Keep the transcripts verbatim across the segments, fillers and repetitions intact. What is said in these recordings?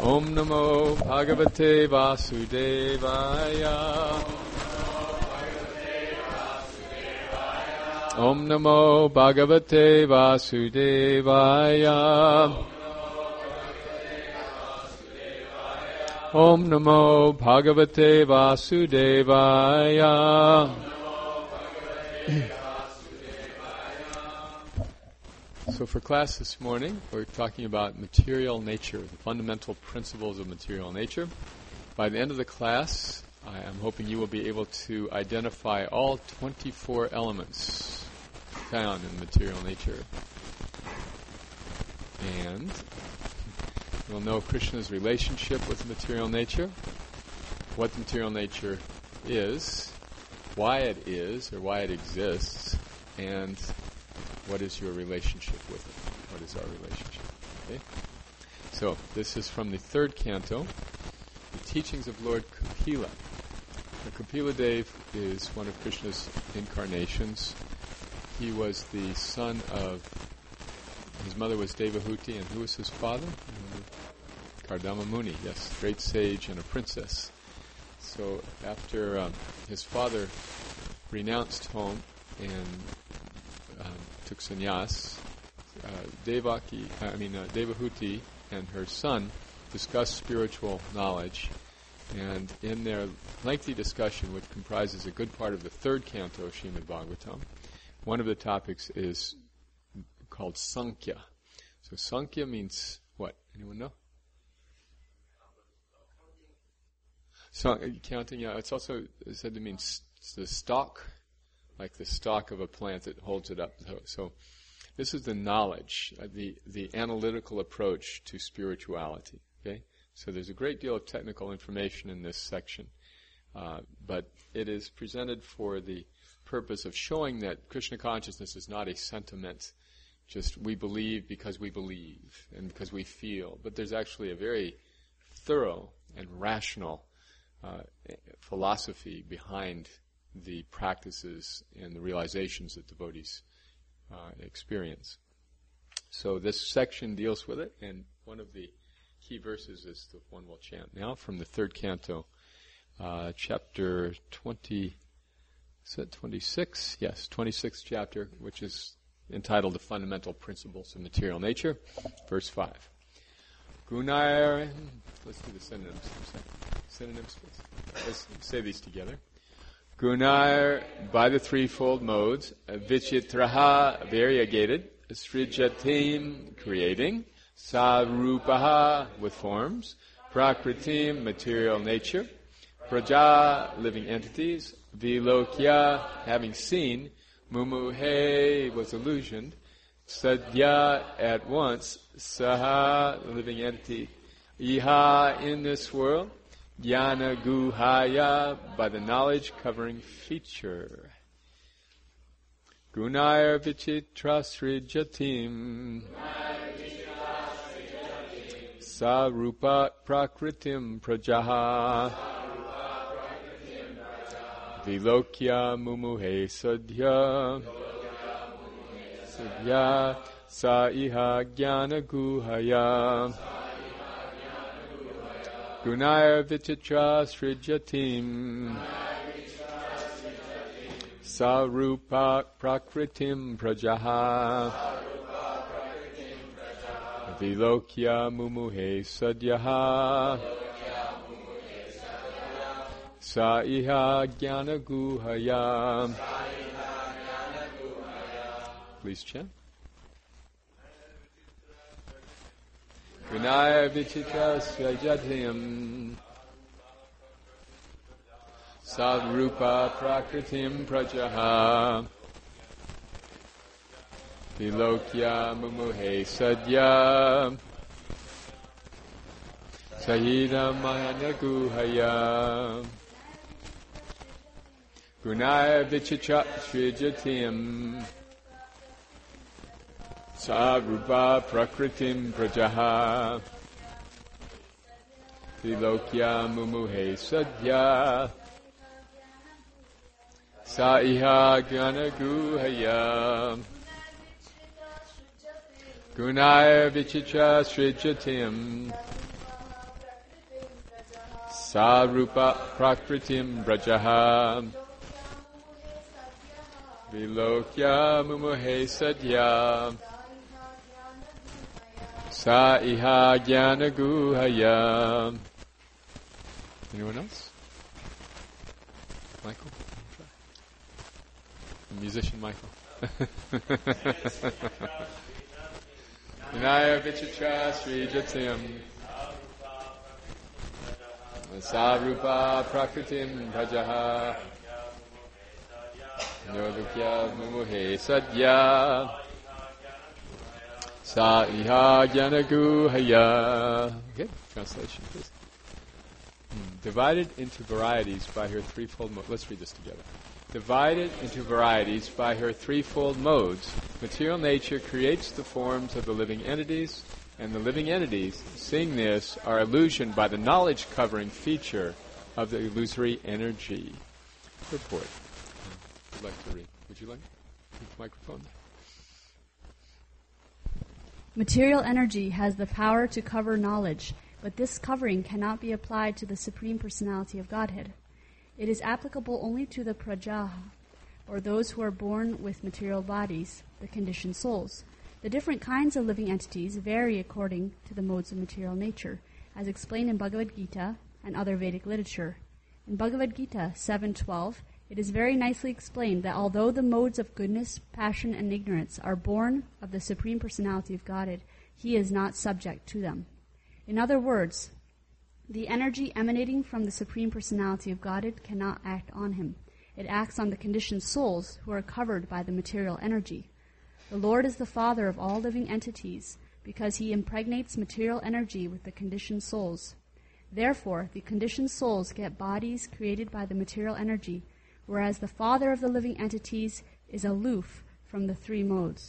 Om Namo Bhagavate Vasudevaya. Om Namo Bhagavate Vasudevaya. Om Namo Bhagavate Vasudevaya. So for class this morning, we're talking about material nature, the fundamental principles of material nature. By the end of the class, I am hoping you will be able to identify all twenty-four elements found in material nature. And you'll know Krishna's relationship with material nature, what material nature is, why it is or why it exists, and what is your relationship with it? What is our relationship? Okay? So, this is from the third canto, the teachings of Lord Kapila. Now, Kapila Dev is one of Krishna's incarnations. He was the son of, his mother was Devahuti, and who was his father? Kardama Muni, yes, great sage and a princess. So, after um, his father renounced home and um, took sannyas, uh, Devaki, I mean uh, Devahuti and her son discussed spiritual knowledge, and in their lengthy discussion, which comprises a good part of the third canto of Srimad Bhagavatam, one of the topics is called Sankhya. So Sankhya means what? Anyone know? So, counting, yeah, it's also said to mean st- the stalk, like the stalk of a plant that holds it up. So, so this is the knowledge, uh, the the analytical approach to spirituality. Okay, so there's a great deal of technical information in this section, uh, but it is presented for the purpose of showing that Krishna consciousness is not a sentiment, just we believe because we believe and because we feel, but there's actually a very thorough and rational uh, philosophy behind the practices and the realizations that devotees uh, experience. So this section deals with it, and one of the key verses is the one we'll chant now from the third canto, uh, chapter twenty, is it twenty-six? Yes, twenty-sixth chapter, which is entitled The Fundamental Principles of Material Nature, verse five. Gunair, let's do the synonyms for a second. Synonyms, please. Let's say these together. Gunair, by the threefold modes, vichitraha, variegated, srijatim, creating, sarupaha, with forms, prakritim, material nature, praja, living entities, vilokya, having seen, mumuhe, was illusioned, sadhya, at once, saha, living entity, iha, in this world, Jnana guhaya, by the knowledge covering feature. Gunair vichitra srijatim. Sarupa prakritim prajaha. Vilokya mumuhe sadhya. Sadhya sa iha jnana guhaya. Gunair vichitra srijatim. Sarupa prakritim prajaha. Vilokya mumuhe sadhyaha. Sa iha jnana guhaya. Please chant. Gunair vichitra srijatim. Sarupa prakritim prajaha. Vilokya mumuhe sadhya. Sahida mahana guhaya. Gunair vichitra srijatim. Sarupa prakritim prajaha. Vilokya mumuhe sadhya. Sa iha jnana guhaya. Gunair vichitra srijatim. Sarupa prakritim brajaha Vilokya mumuhe sadya Sa iha jnana guhaya. Anyone else? Michael? The musician Michael. Vinaya vichitra sri jatyam Sarupa prakritim bhajaha Yodukya mumuhe sadya Sa iha janaguhaya. Okay, translation please. Hmm. Divided into varieties by her threefold modes. Let's read this together. Divided into varieties by her threefold modes, material nature creates the forms of the living entities, and the living entities, seeing this, are illusioned by the knowledge-covering feature of the illusory energy. Purport. Would like to read? Would you like? Use the microphone. Material energy has the power to cover knowledge, but this covering cannot be applied to the Supreme Personality of Godhead. It is applicable only to the prajaha, or those who are born with material bodies, the conditioned souls. The different kinds of living entities vary according to the modes of material nature, as explained in Bhagavad Gita and other Vedic literature. In Bhagavad Gita seven twelve, it is very nicely explained that although the modes of goodness, passion, and ignorance are born of the Supreme Personality of Godhead, he is not subject to them. In other words, the energy emanating from the Supreme Personality of Godhead cannot act on him. It acts on the conditioned souls who are covered by the material energy. The Lord is the Father of all living entities because he impregnates material energy with the conditioned souls. Therefore, the conditioned souls get bodies created by the material energy, whereas the Father of the living entities is aloof from the three modes.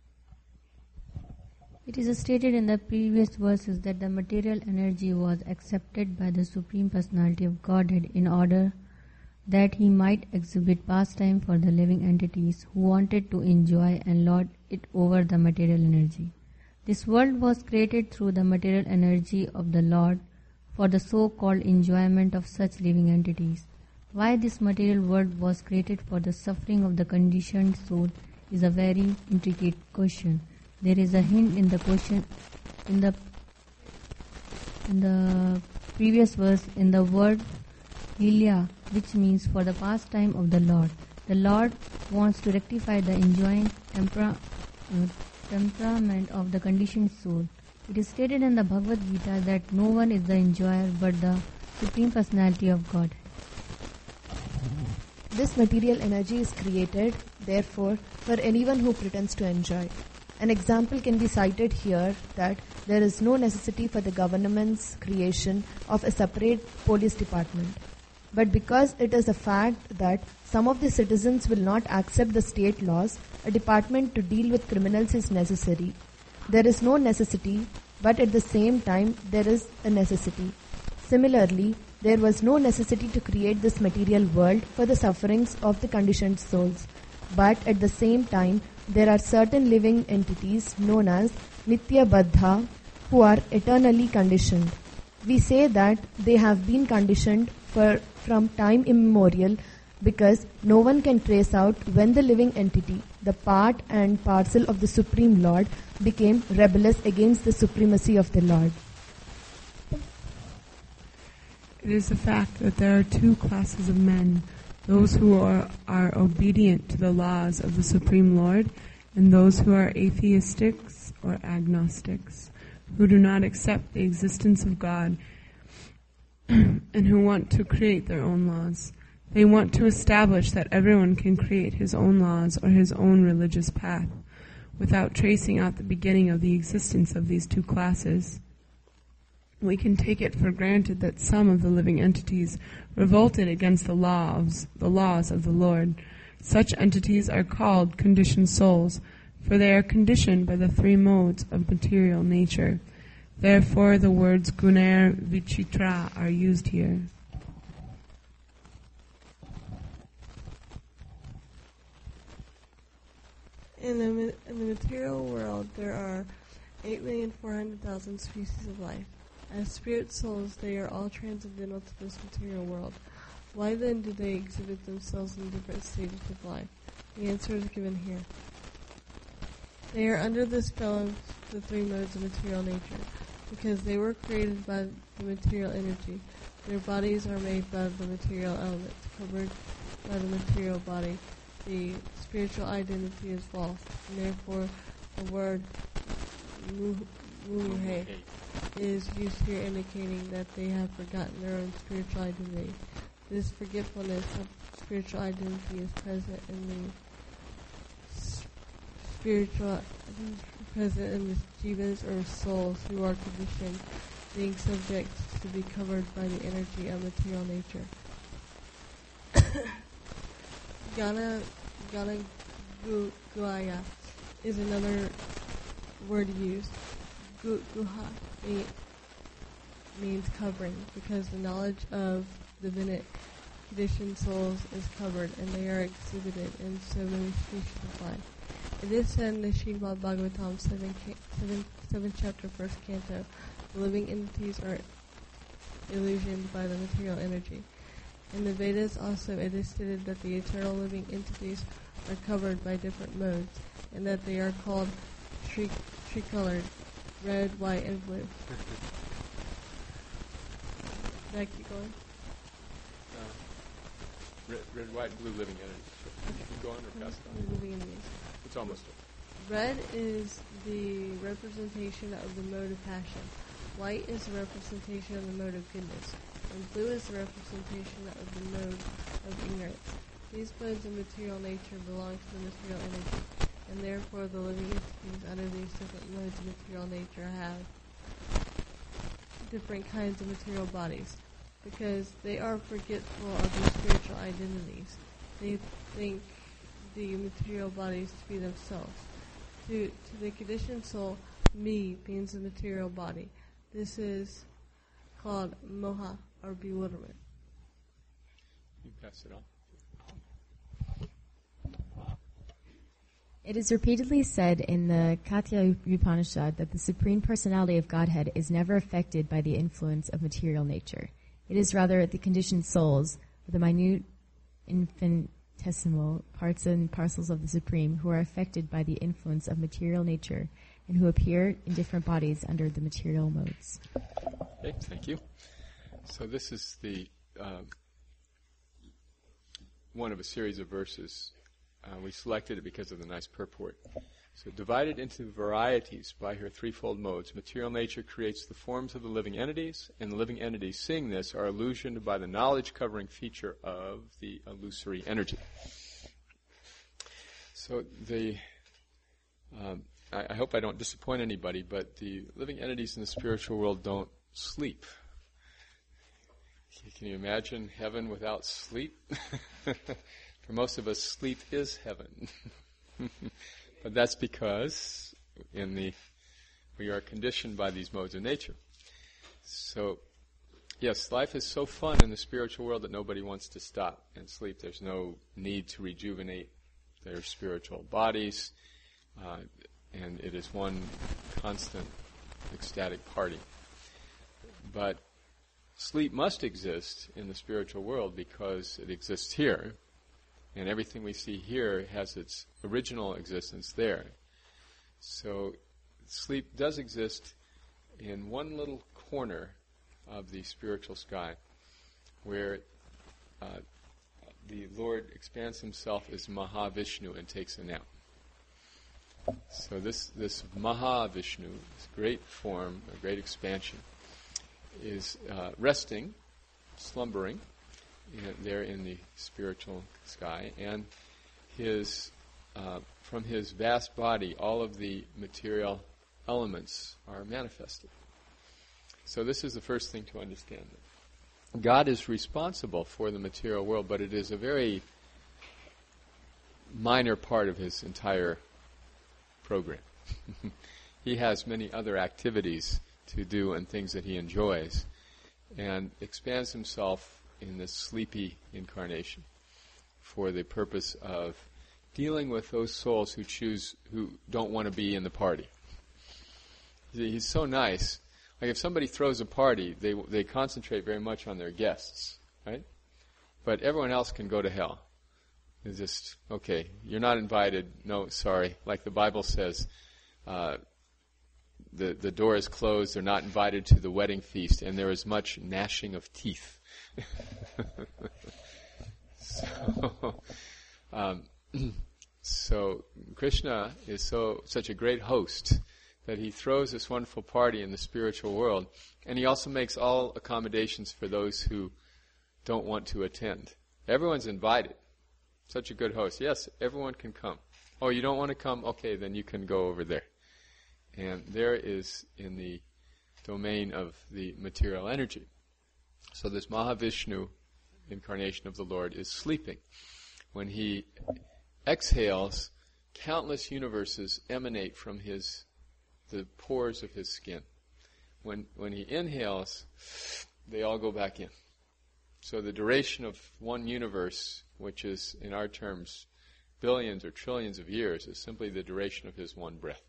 It is stated in the previous verses that the material energy was accepted by the Supreme Personality of Godhead in order that he might exhibit pastime for the living entities who wanted to enjoy and lord it over the material energy. This world was created through the material energy of the Lord for the so-called enjoyment of such living entities. Why this material world was created for the suffering of the conditioned soul is a very intricate question. There is a hint in the question in the in the previous verse in the word Hilya, which means for the pastime of the Lord. The Lord wants to rectify the enjoying tempera, uh, temperament of the conditioned soul. It is stated in the Bhagavad Gita that no one is the enjoyer but the Supreme Personality of God. This material energy is created, therefore, for anyone who pretends to enjoy. An example can be cited here that there is no necessity for the government's creation of a separate police department. But because it is a fact that some of the citizens will not accept the state laws, a department to deal with criminals is necessary. There is no necessity, but at the same time there is a necessity. Similarly, there was no necessity to create this material world for the sufferings of the conditioned souls. But at the same time, there are certain living entities known as Nitya Baddha who are eternally conditioned. We say that they have been conditioned for from time immemorial because no one can trace out when the living entity, the part and parcel of the Supreme Lord, became rebellious against the supremacy of the Lord. It is a fact that there are two classes of men, those who are, are obedient to the laws of the Supreme Lord, and those who are atheistics or agnostics, who do not accept the existence of God and who want to create their own laws. They want to establish that everyone can create his own laws or his own religious path without tracing out the beginning of the existence of these two classes. We can take it for granted that some of the living entities revolted against the laws, the laws of the Lord. Such entities are called conditioned souls, for they are conditioned by the three modes of material nature. Therefore, the words gunar vichitra are used here. In the, in the material world, there are eight million four hundred thousand species of life. As spirit souls, they are all transcendental to this material world. Why then do they exhibit themselves in different stages of life? The answer is given here. They are under the spell of the three modes of material nature, because they were created by the material energy. Their bodies are made by the material elements, covered by the material body. The spiritual identity is false, and therefore the word muhe is used here indicating that they have forgotten their own spiritual identity. This forgetfulness of spiritual identity is present in the spiritual present in the jivas or souls who are conditioned, being subject to be covered by the energy of material nature. Gana Gana gu, Guaya is another word used. Gu, guha me, means covering, because the knowledge of divinate conditioned souls is covered, and they are exhibited in so many species of life. It is said in the Srimad Bhagavatam, seventh chapter, first canto, the living entities are illusioned by the material energy. In the Vedas also it is stated that the eternal living entities are covered by different modes, and that they are called tri- tricolored, red, white, and blue. Did I keep going? Uh, red, red, white, blue living energy. Sure. Keep going or pass it on? Living entities. It's almost over. Red is the representation of the mode of passion. White is the representation of the mode of goodness. And blue is the representation of the mode of ignorance. These modes of material nature belong to the material energy, and therefore the living entities under these different modes of material nature have different kinds of material bodies, because they are forgetful of their spiritual identities. They think the material bodies to be themselves. To, to the conditioned soul, me means the material body. This is called moha, or bewilderment. You pass it on. It is repeatedly said in the Katha Upanishad that the Supreme Personality of Godhead is never affected by the influence of material nature. It is rather the conditioned souls, or the minute infinitesimal parts and parcels of the Supreme, who are affected by the influence of material nature and who appear in different bodies under the material modes. Okay, thank you. So this is the uh, one of a series of verses. Uh, we selected it because of the nice purport. So divided into varieties by her threefold modes, material nature creates the forms of the living entities, and the living entities, seeing this, are illusioned by the knowledge-covering feature of the illusory energy. So the um, I, I hope I don't disappoint anybody, but the living entities in the spiritual world don't sleep. Can you imagine heaven without sleep? For most of us, sleep is heaven. But that's because in the we are conditioned by these modes of nature. So, yes, life is so fun in the spiritual world that nobody wants to stop and sleep. There's no need to rejuvenate their spiritual bodies, uh, and it is one constant ecstatic party. But sleep must exist in the spiritual world because it exists here. And everything we see here has its original existence there. So sleep does exist in one little corner of the spiritual sky where uh, the Lord expands himself as Mahavishnu and takes a nap. So this, this Mahavishnu, this great form, a great expansion, is uh, resting, slumbering, there in the spiritual sky, and his uh, from his vast body, all of the material elements are manifested. So this is the first thing to understand. God is responsible for the material world, but it is a very minor part of his entire program. He has many other activities to do and things that he enjoys, and expands himself in this sleepy incarnation for the purpose of dealing with those souls who choose, who don't want to be in the party. He's so nice. Like if somebody throws a party, they they concentrate very much on their guests, right? But everyone else can go to hell. It's just, okay, you're not invited. No, sorry. Like the Bible says, uh, the the door is closed. They're not invited to the wedding feast, and there is much gnashing of teeth. so, um, so Krishna is so such a great host that he throws this wonderful party in the spiritual world, and he also makes all accommodations for those who don't want to attend. Everyone's invited. Such a good host. Yes, everyone can come. Oh, you don't want to come? Okay, then you can go over there. And there is in the domain of the material energy. So this Mahavishnu, incarnation of the Lord, is sleeping. When he exhales, countless universes emanate from his the pores of his skin. When when he inhales, they all go back in. So the duration of one universe, which is in our terms billions or trillions of years, is simply the duration of his one breath.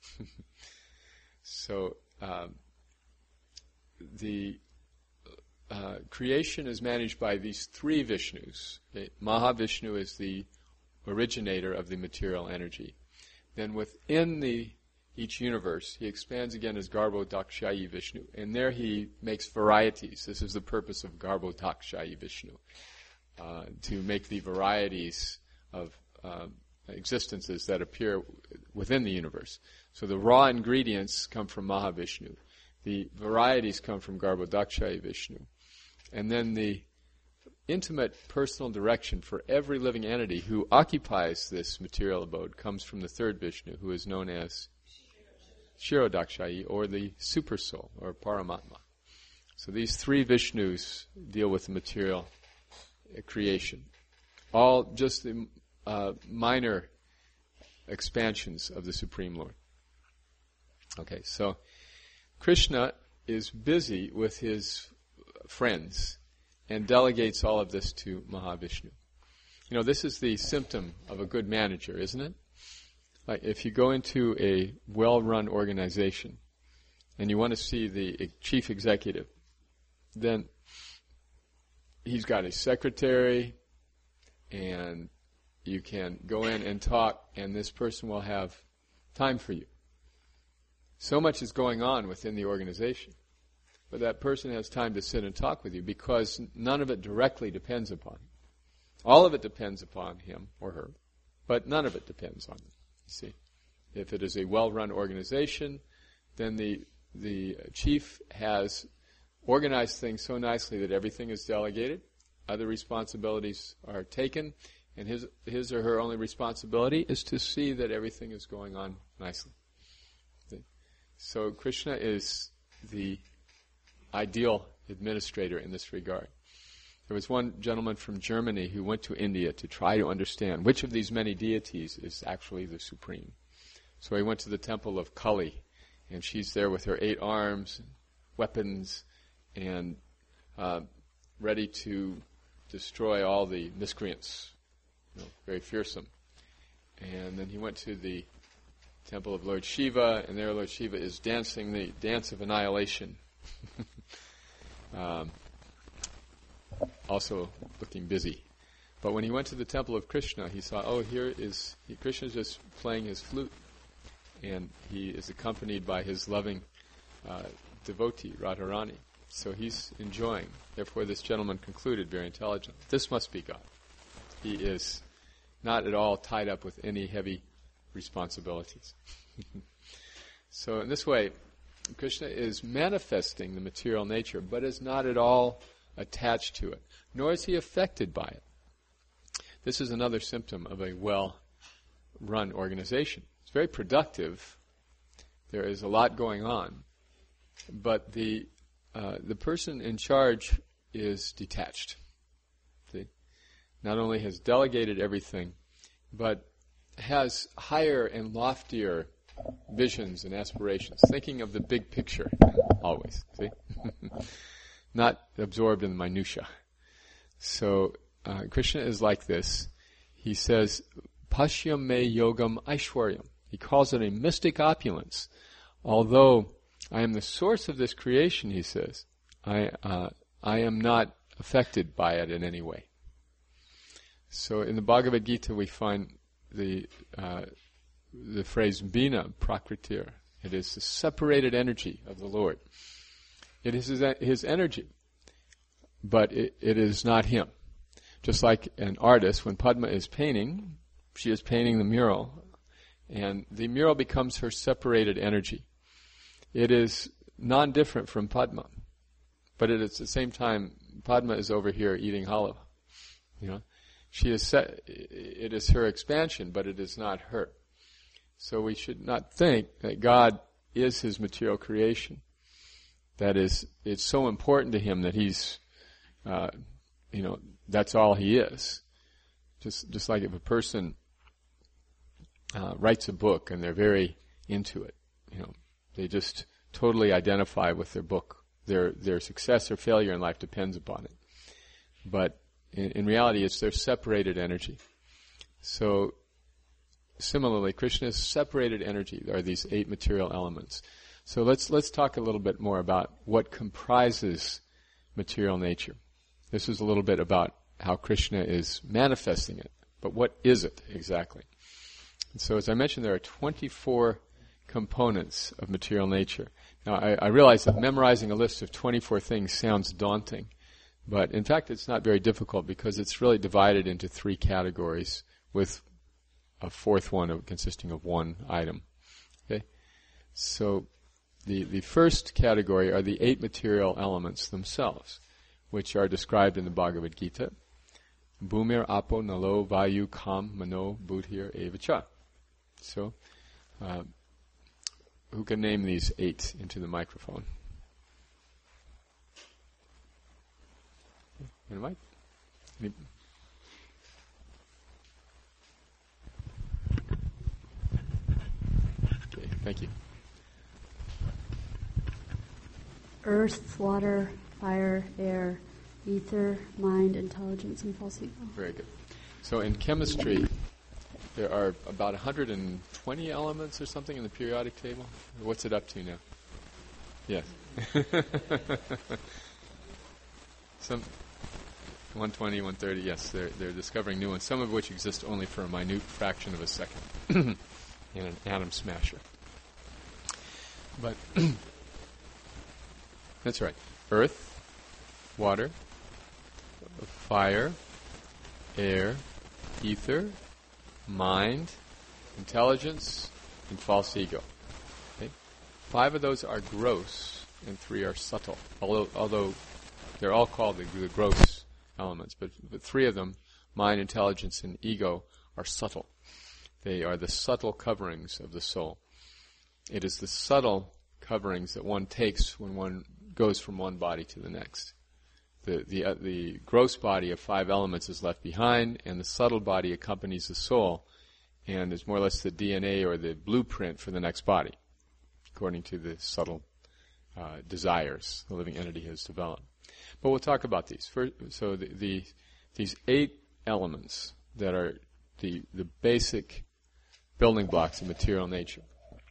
so um, the uh, creation is managed by these three Vishnus. Okay? Mahavishnu is the originator of the material energy. Then within the each universe, he expands again as Garbhodakshayi Vishnu, and there he makes varieties. This is the purpose of Garbhodakshayi Vishnu, uh, to make the varieties of uh, existences that appear within the universe. So the raw ingredients come from Mahavishnu. The varieties come from Garbhodakshayi Vishnu. And then the intimate personal direction for every living entity who occupies this material abode comes from the third Vishnu, who is known as Kshirodakshayi, or the Super Soul, or Paramatma. So these three Vishnus deal with the material uh, creation. All just the uh, minor expansions of the Supreme Lord. Okay, so Krishna is busy with his friends and delegates all of this to Mahavishnu. You know, this is the symptom of a good manager, isn't it? Like if you go into a well-run organization and you want to see the chief executive, then he's got a secretary, and you can go in and talk, and this person will have time for you. So much is going on within the organization, but that person has time to sit and talk with you because none of it directly depends upon him. All of it depends upon him or her, but none of it depends on them. See, if it is a well-run organization, then the the chief has organized things so nicely that everything is delegated, other responsibilities are taken, and his his or her only responsibility is to see that everything is going on nicely. See? So Krishna is the ideal administrator in this regard. There was one gentleman from Germany who went to India to try to understand which of these many deities is actually the supreme. So he went to the temple of Kali, and she's there with her eight arms, and weapons, and uh, ready to destroy all the miscreants. You know, very fearsome. And then he went to the temple of Lord Shiva, and there Lord Shiva is dancing the dance of annihilation. um, also looking busy. But when he went to the temple of Krishna, he saw, oh, here is, he, Krishna's just playing his flute, and he is accompanied by his loving uh, devotee, Radharani. So he's enjoying. Therefore, this gentleman concluded very intelligently, this must be God. He is not at all tied up with any heavy responsibilities. So in this way, Krishna is manifesting the material nature, but is not at all attached to it, nor is he affected by it. This is another symptom of a well-run organization. It's very productive. There is a lot going on, but the uh, the person in charge is detached. See? Not only has delegated everything, but has higher and loftier visions and aspirations, thinking of the big picture always. See? Not absorbed in the minutia. So uh, Krishna is like this. He says, Pashyam me yogam aishwaryam. He calls it a mystic opulence. Although I am the source of this creation, he says. I uh, I am not affected by it in any way. So in the Bhagavad Gita we find the uh, the phrase Bina Prakritir. It is the separated energy of the Lord. It is his, his energy, but it, it is not him. Just like an artist, when Padma is painting, she is painting the mural, and the mural becomes her separated energy. It is non-different from Padma, but at the same time, Padma is over here eating halwa. You know, she is set, it is her expansion, but it is not her. So we should not think that God is his material creation. That is, it's so important to him that he's, uh, you know, that's all he is. Just, just like if a person uh, writes a book and they're very into it, you know, they just totally identify with their book. Their their success or failure in life depends upon it. But in, in reality, it's their separated energy. So similarly, Krishna's separated energy are these eight material elements. So let's let's talk a little bit more about what comprises material nature. This is a little bit about how Krishna is manifesting it, but what is it exactly? And so as I mentioned, there are twenty-four components of material nature. Now I, I realize that memorizing a list of twenty-four things sounds daunting, but in fact it's not very difficult because it's really divided into three categories with a fourth one of, consisting of one item. Okay, so the the first category are the eight material elements themselves, which are described in the Bhagavad Gita. Bhumir, Apo, Nalo, Vayu, Kam, Mano, Buddhir, Evacha. So, uh, who can name these eight into the microphone? Anybody? Any? Okay, thank you. Earth, water, fire, air, ether, mind, intelligence, and false ego. Very good. So in chemistry, there are about one hundred twenty elements or something in the periodic table. What's it up to now? Yes. Some one twenty, one thirty, yes, they're, they're discovering new ones, some of which exist only for a minute fraction of a second in an atom smasher. But that's right. Earth, water, fire, air, ether, mind, intelligence, and false ego. Okay? Five of those are gross, and three are subtle. Although, although they're all called the, the gross elements, but, but three of them, mind, intelligence, and ego, are subtle. They are the subtle coverings of the soul. It is the subtle coverings that one takes when one goes from one body to the next. The the uh, the gross body of five elements is left behind, and the subtle body accompanies the soul, and is more or less the D N A or the blueprint for the next body, according to the subtle uh, desires the living entity has developed. But we'll talk about these. First, so the, the these eight elements that are the the basic building blocks of material nature.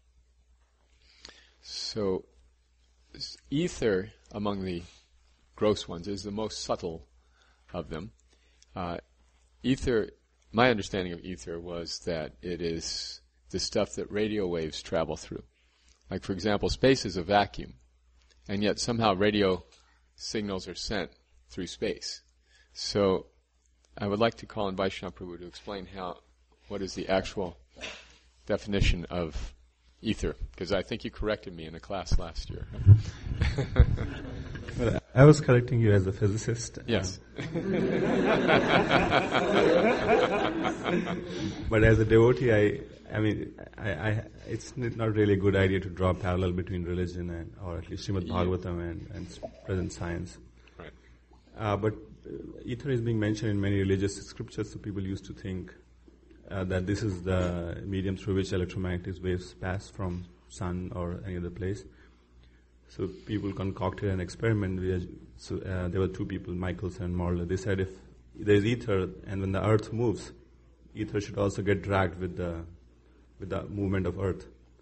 So ether, among the gross ones, is the most subtle of them. Uh, ether, my understanding of ether was that it is the stuff that radio waves travel through. Like, for example, space is a vacuum, and yet somehow radio signals are sent through space. So I would like to call on Vaishnava Prabhu to explain how, what is the actual definition of ether, because I think you corrected me in a class last year. Well, I was correcting you as a physicist. Yes. But as a devotee, I, I mean, I, I, it's not really a good idea to draw a parallel between religion and, or at least Srimad Bhagavatam and, and present science. Right. Uh, but uh, ether is being mentioned in many religious scriptures, so people used to think uh, that this is the medium through which electromagnetic waves pass from sun or any other place. So people concocted an experiment. Where, so uh, there were two people, Michelson and Morley. They said if there is ether, and when the Earth moves, ether should also get dragged with the with the movement of Earth. Mm-hmm.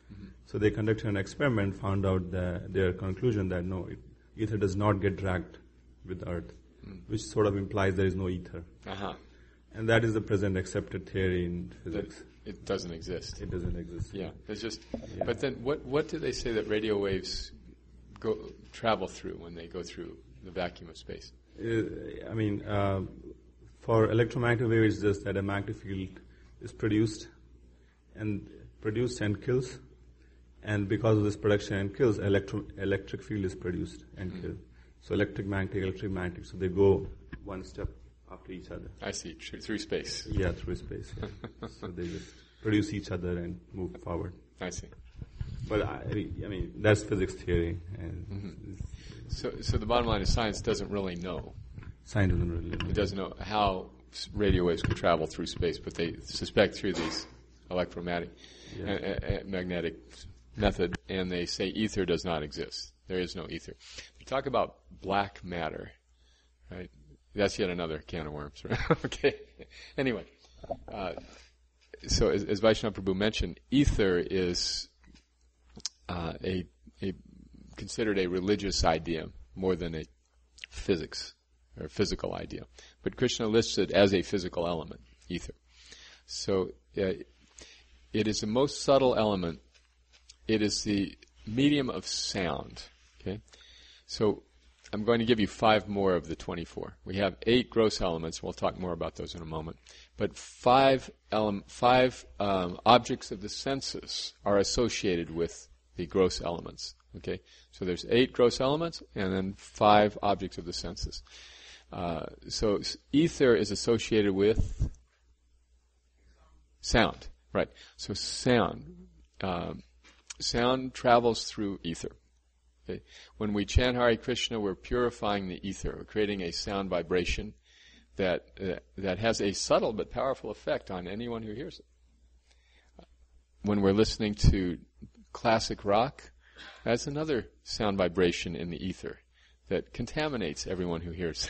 So they conducted an experiment, found out that their conclusion that no, it, ether does not get dragged with Earth, mm. which sort of implies there is no ether. Uh-huh. And that is the present accepted theory in physics. That it doesn't exist. It doesn't exist. Yeah, it's just. Yeah. But then, what what do they say that radio waves go travel through when they go through the vacuum of space? Uh, I mean, uh, for electromagnetic waves, it's just that a magnetic field is produced and produced and kills, and because of this production and kills, electro electric field is produced and mm-hmm. killed. So electric magnetic, electric magnetic. So they go one step after each other. I see, through space. Yeah, through space. Yeah. So they just produce each other and move forward. I see. But I, I mean, that's physics theory. And mm-hmm. So, so the bottom line is science doesn't really know. Science doesn't really know. It doesn't know how radio waves can travel through space, but they suspect through these electromagnetic yeah. uh, uh, magnetic method, and they say ether does not exist. There is no ether. They talk about black matter, right? That's yet another can of worms, right? Okay. Anyway, uh, so as, as Vaishnava Prabhu mentioned, ether is uh, a, a considered a religious idea more than a physics or physical idea. But Krishna lists it as a physical element, ether. So uh, it is the most subtle element. It is the medium of sound. Okay, so I'm going to give you five more of the twenty-four. We have eight gross elements. We'll talk more about those in a moment. But five ele- five um, objects of the senses are associated with the gross elements. Okay, so there's eight gross elements and then five objects of the senses. Uh, so ether is associated with sound, right? So sound, um, sound travels through ether. Okay? When we chant Hare Krishna, we're purifying the ether. We're creating a sound vibration that uh, that has a subtle but powerful effect on anyone who hears it. When we're listening to classic rock, that's another sound vibration in the ether that contaminates everyone who hears.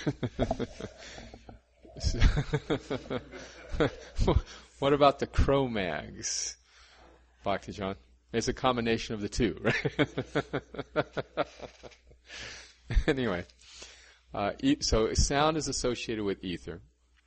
What about the Cro-Mags, Bhakti John? It's a combination of the two, right? Anyway, uh, e- so sound is associated with ether.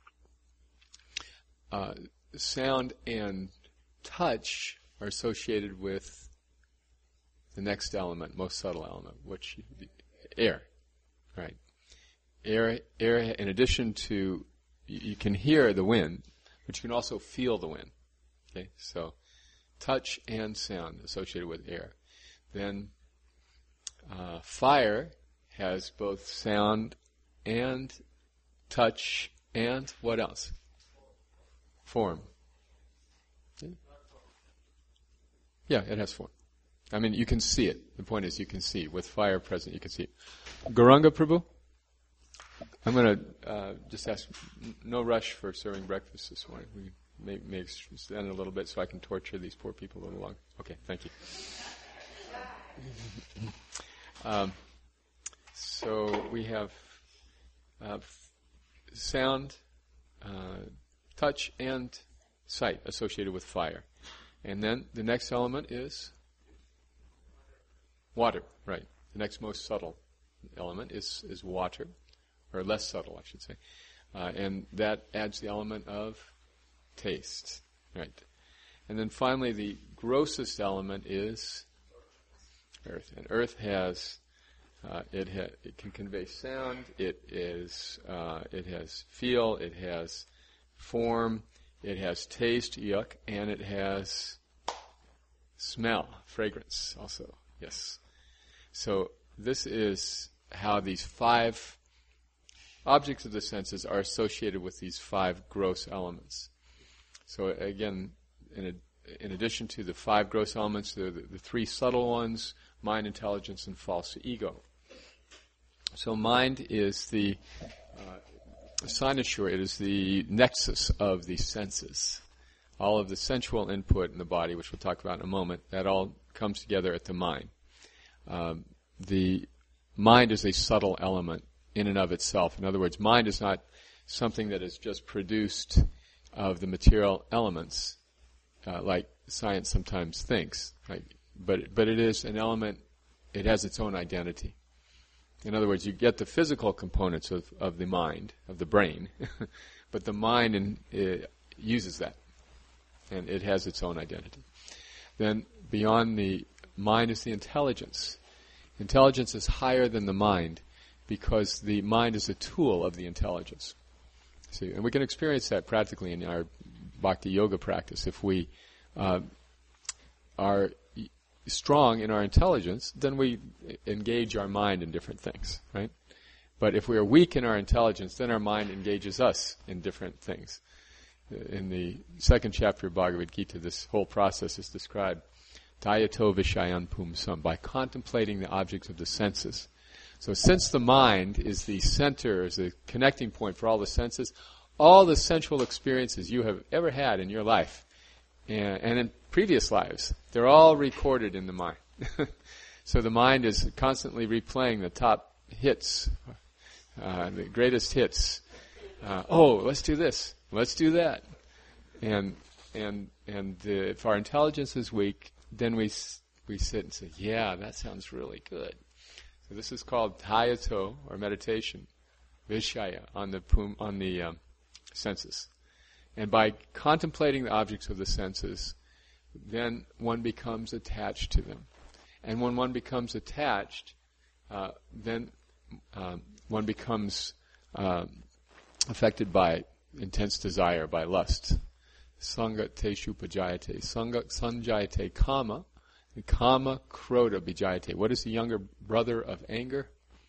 Uh, sound and touch are associated with the next element, most subtle element, which air, right? Air, air. In addition to, you can hear the wind, but you can also feel the wind. Okay, so touch and sound associated with air. Then uh, fire has both sound and touch and what else? Form. Okay. Yeah, it has form. I mean, you can see it. The point is you can see. With fire present, you can see it. Gauranga Prabhu? I'm going to uh, just ask, no rush for serving breakfast this morning. We may, may extend a little bit so I can torture these poor people a little longer. Okay, thank you. um, so we have uh, f- sound, uh, touch, and sight associated with fire. And then the next element is water, right. The next most subtle element is, is water, or less subtle, I should say. Uh, and that adds the element of taste, right. And then finally, the grossest element is earth. And earth has, uh, it ha- it can convey sound, it is, uh, it has feel, it has form, it has taste, yuck, and it has smell, fragrance also, yes. So this is how these five objects of the senses are associated with these five gross elements. So again, in, a, in addition to the five gross elements, the, the, the three subtle ones, mind, intelligence, and false ego. So mind is the uh, cynosure, it is the nexus of the senses. All of the sensual input in the body, which we'll talk about in a moment, that all comes together at the mind. Um, the mind is a subtle element in and of itself. In other words, mind is not something that is just produced of the material elements, uh, like science sometimes thinks. Like but but it is an element. It has its own identity. In other words, you get the physical components of, of the mind, of the brain, but the mind in, uh, uses that, and it has its own identity. Then beyond the mind is the intelligence. Intelligence is higher than the mind because the mind is a tool of the intelligence. See, and we can experience that practically in our bhakti yoga practice. If we uh, are strong in our intelligence, then we engage our mind in different things, right? But if we are weak in our intelligence, then our mind engages us in different things. In the second chapter of Bhagavad Gita, this whole process is described. Dhayato vishayan pumsam, by contemplating the objects of the senses. So since the mind is the center, is the connecting point for all the senses, all the sensual experiences you have ever had in your life, and, and in previous lives, they're all recorded in the mind. So the mind is constantly replaying the top hits, uh, the greatest hits. Uh, oh, let's do this. Let's do that. And and and uh, if our intelligence is weak, then we we sit and say, yeah, that sounds really good. So this is called dhayato, or meditation, vishaya, on the pum, on the um, senses. And by contemplating the objects of the senses, then one becomes attached to them. And when one becomes attached, uh, then um, one becomes um, affected by intense desire, by lust. Sangateshu pajayate. Sanga sanjayate kama. Kama krodha bijayate. What is the younger brother of anger?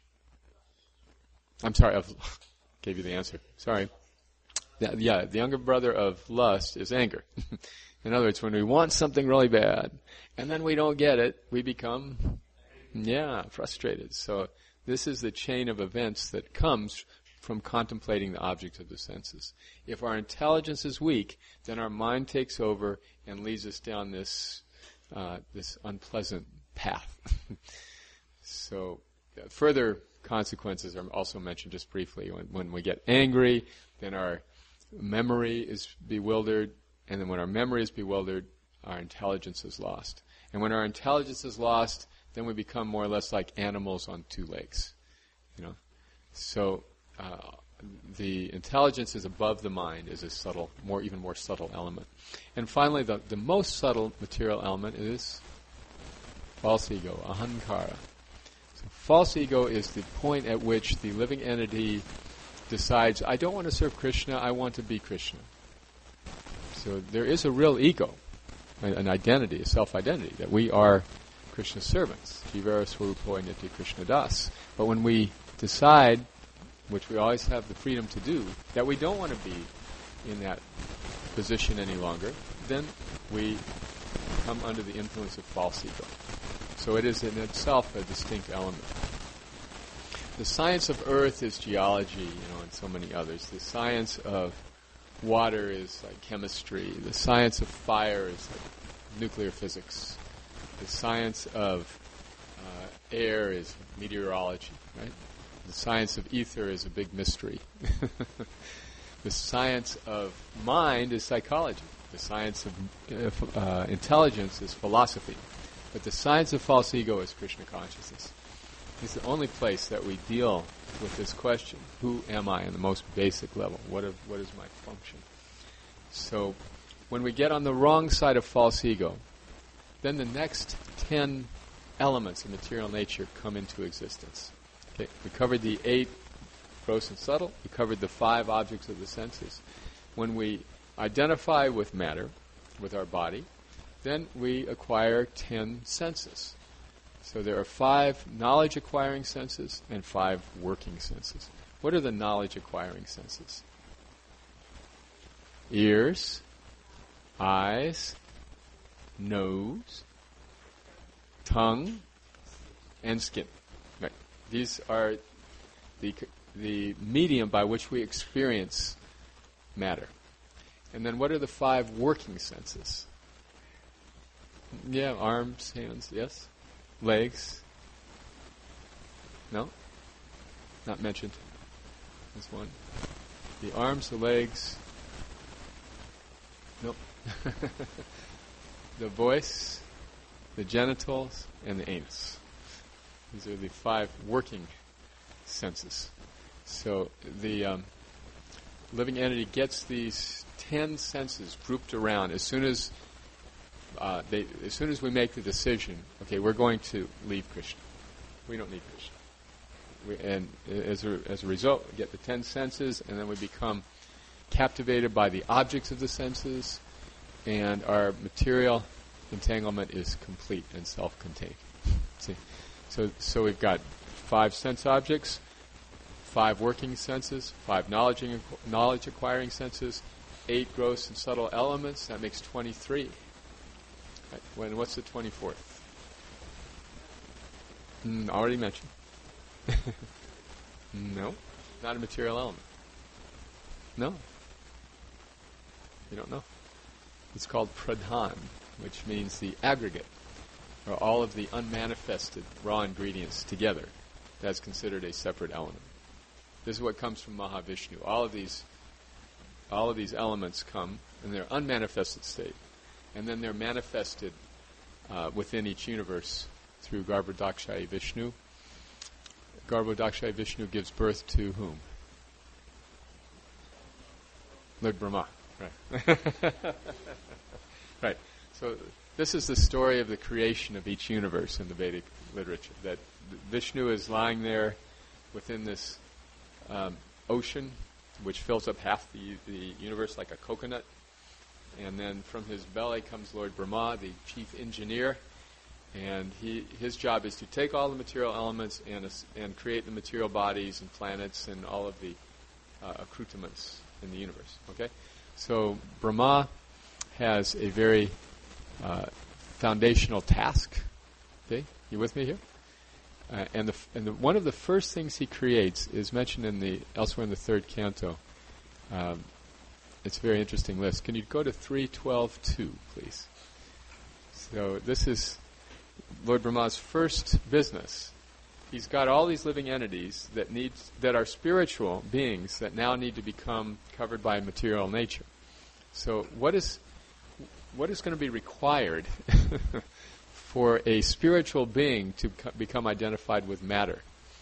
I'm sorry, of gave you the answer. Sorry. Yeah, yeah, the younger brother of lust is anger. In other words, when we want something really bad, and then we don't get it, we become, yeah, frustrated. So this is the chain of events that comes from contemplating the object of the senses. If our intelligence is weak, then our mind takes over and leads us down this uh, this unpleasant path. So uh, further consequences are also mentioned just briefly. When, when we get angry, then our memory is bewildered. And then when our memory is bewildered, our intelligence is lost. And when our intelligence is lost, then we become more or less like animals on two legs. You know, so uh, the intelligence is above the mind, is a subtle, more even more subtle element. And finally, the, the most subtle material element is false ego, ahankara. So false ego is the point at which the living entity decides, I don't want to serve Krishna, I want to be Krishna. So there is a real ego, an identity, a self-identity, that we are Krishna's servants. Jivara swarupo nitya Krishna das. But when we decide, which we always have the freedom to do, that we don't want to be in that position any longer, then we come under the influence of false ego. So it is in itself a distinct element. The science of earth is geology, you know, and so many others. The science of water is like chemistry. The science of fire is like nuclear physics. The science of uh, air is meteorology, right? The science of ether is a big mystery. The science of mind is psychology. The science of uh, intelligence is philosophy. But the science of false ego is Krishna consciousness. It's the only place that we deal with this question, who am I, on the most basic level? What, have, what is my function? So when we get on the wrong side of false ego, then the next ten elements of material nature come into existence. Okay, we covered the eight gross and subtle. We covered the five objects of the senses. When we identify with matter, with our body, then we acquire ten senses. So there are five knowledge-acquiring senses and five working senses. What are the knowledge-acquiring senses? Ears, eyes, nose, tongue, and skin. Right. These are the the medium by which we experience matter. And then what are the five working senses? Yeah, arms, hands, yes. Legs? No? Not mentioned. That's one. The arms, the legs. Nope. The voice. the genitals, and the anus. These are the five working senses. So the um, living entity gets these ten senses grouped around as soon as uh, they, as soon as we make the decision. Okay, we're going to leave Krishna. We don't need Krishna. We, and as a, as a result, we get the ten senses, and then we become captivated by the objects of the senses, and our material entanglement is complete and self-contained. See, so so we've got five sense objects, five working senses, five knowledge knowledge acquiring senses, eight gross and subtle elements. That makes twenty-three. Right. When what's the twenty-fourth? Mm, already mentioned. No, not a material element. No. You don't know. It's called pradhan, which means the aggregate, or all of the unmanifested raw ingredients together. That's considered a separate element. This is what comes from Mahavishnu. All of these, all of these elements come in their unmanifested state, and then they're manifested uh, within each universe through Garbhodakshaya Vishnu. Garbhodakshaya Vishnu gives birth to whom? Lord Brahma. Right. Right. So this is the story of the creation of each universe in the Vedic literature. That Vishnu is lying there within this um, ocean, which fills up half the, the universe like a coconut. And then from his belly comes Lord Brahma, the chief engineer. And he, his job is to take all the material elements and, uh, and create the material bodies and planets and all of the uh, accoutrements in the universe. Okay? So Brahma has a very uh, foundational task. Okay, you with me here? Uh, and the, f- and the, one of the first things he creates is mentioned in the elsewhere in the third canto. Um, it's a very interesting list. Can you go to three twelve two, please? So this is Lord Brahma's first business. He's got all these living entities that need that are spiritual beings that now need to become covered by material nature. So what is what is going to be required for a spiritual being to co- become identified with matter?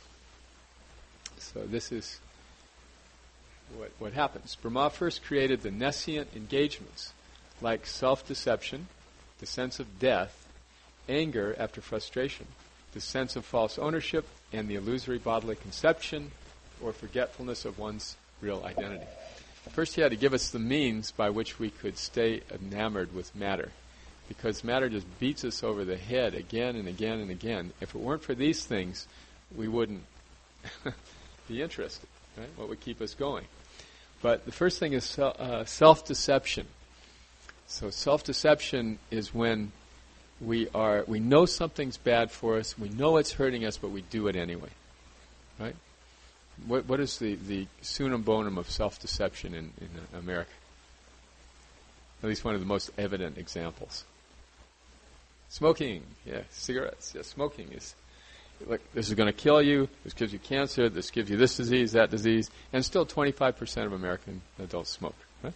So this is what what happens. Brahma first created the nescient engagements, like self-deception, the sense of death, anger after frustration, the sense of false ownership, and the illusory bodily conception or forgetfulness of one's real identity. First, he had to give us the means by which we could stay enamored with matter, because matter just beats us over the head again and again and again. If it weren't for these things, we wouldn't be interested. Right? What would keep us going? But the first thing is se- uh, self-deception. So self-deception is when We are. We know something's bad for us. We know it's hurting us, but we do it anyway. Right? What What is the, the sunum bonum of self-deception in, in uh, America? At least one of the most evident examples. Smoking. Yeah, cigarettes. Yeah, smoking is. Look, this is going to kill you. This gives you cancer. This gives you this disease, that disease, and still twenty-five percent of American adults smoke. Right?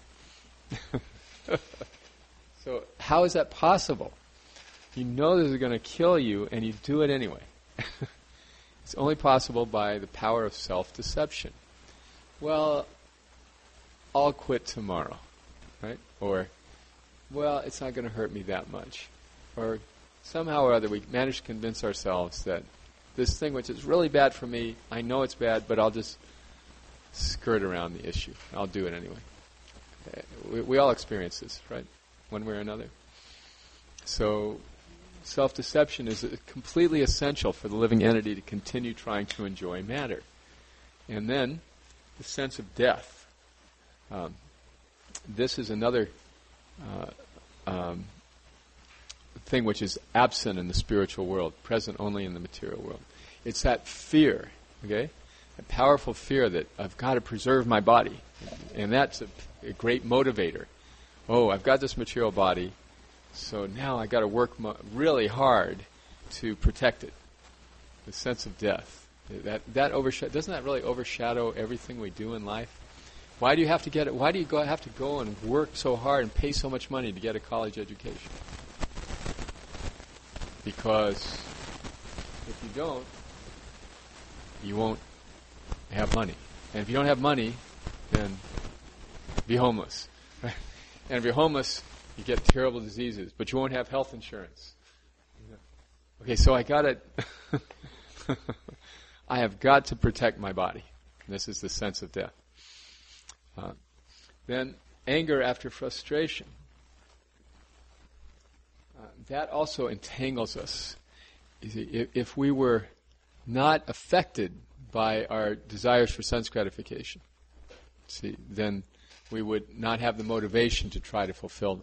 So how is that possible? You know this is going to kill you, and you do it anyway. It's only possible by the power of self-deception. Well, I'll quit tomorrow, right? Or, well, it's not going to hurt me that much. Or somehow or other we manage to convince ourselves that this thing which is really bad for me, I know it's bad, but I'll just skirt around the issue. I'll do it anyway. We, we all experience this, right? One way or another. So self-deception is completely essential for the living entity to continue trying to enjoy matter. And then the sense of death. Um, this is another uh, um, thing which is absent in the spiritual world, present only in the material world. It's that fear, okay? A powerful fear that I've got to preserve my body. And that's a, a great motivator. Oh, I've got this material body, so now I've got to work mo- really hard to protect it. The sense of death. That that overshadow, doesn't that really overshadow everything we do in life? Why do you have to get it? Why do you go, have to go and work so hard and pay so much money to get a college education? Because if you don't, you won't have money. And if you don't have money, then be homeless. Right? And if you're homeless, you get terrible diseases, but you won't have health insurance. Okay, so I got to, I have got to protect my body. This is the sense of death. Uh, then anger after frustration. Uh, that also entangles us. You see, if, if we were not affected by our desires for sense gratification, see, then we would not have the motivation to try to fulfill them.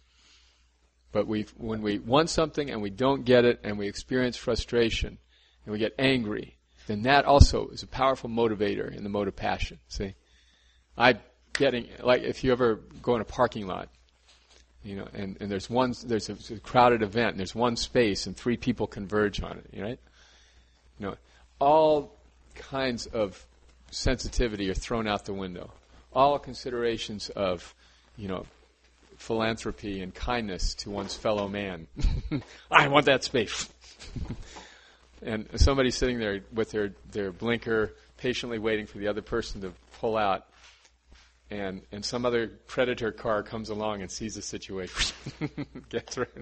But we, when we want something and we don't get it and we experience frustration and we get angry, then that also is a powerful motivator in the mode of passion. See, I getting like if you ever go in a parking lot, you know, and, and there's one there's a, a crowded event and there's one space and three people converge on it, right? You know, all kinds of sensitivity are thrown out the window. All considerations of, you know, philanthropy and kindness to one's fellow man. I want that space. And somebody sitting there with their, their blinker, patiently waiting for the other person to pull out, and, and some other predator car comes along and sees the situation. Gets rid.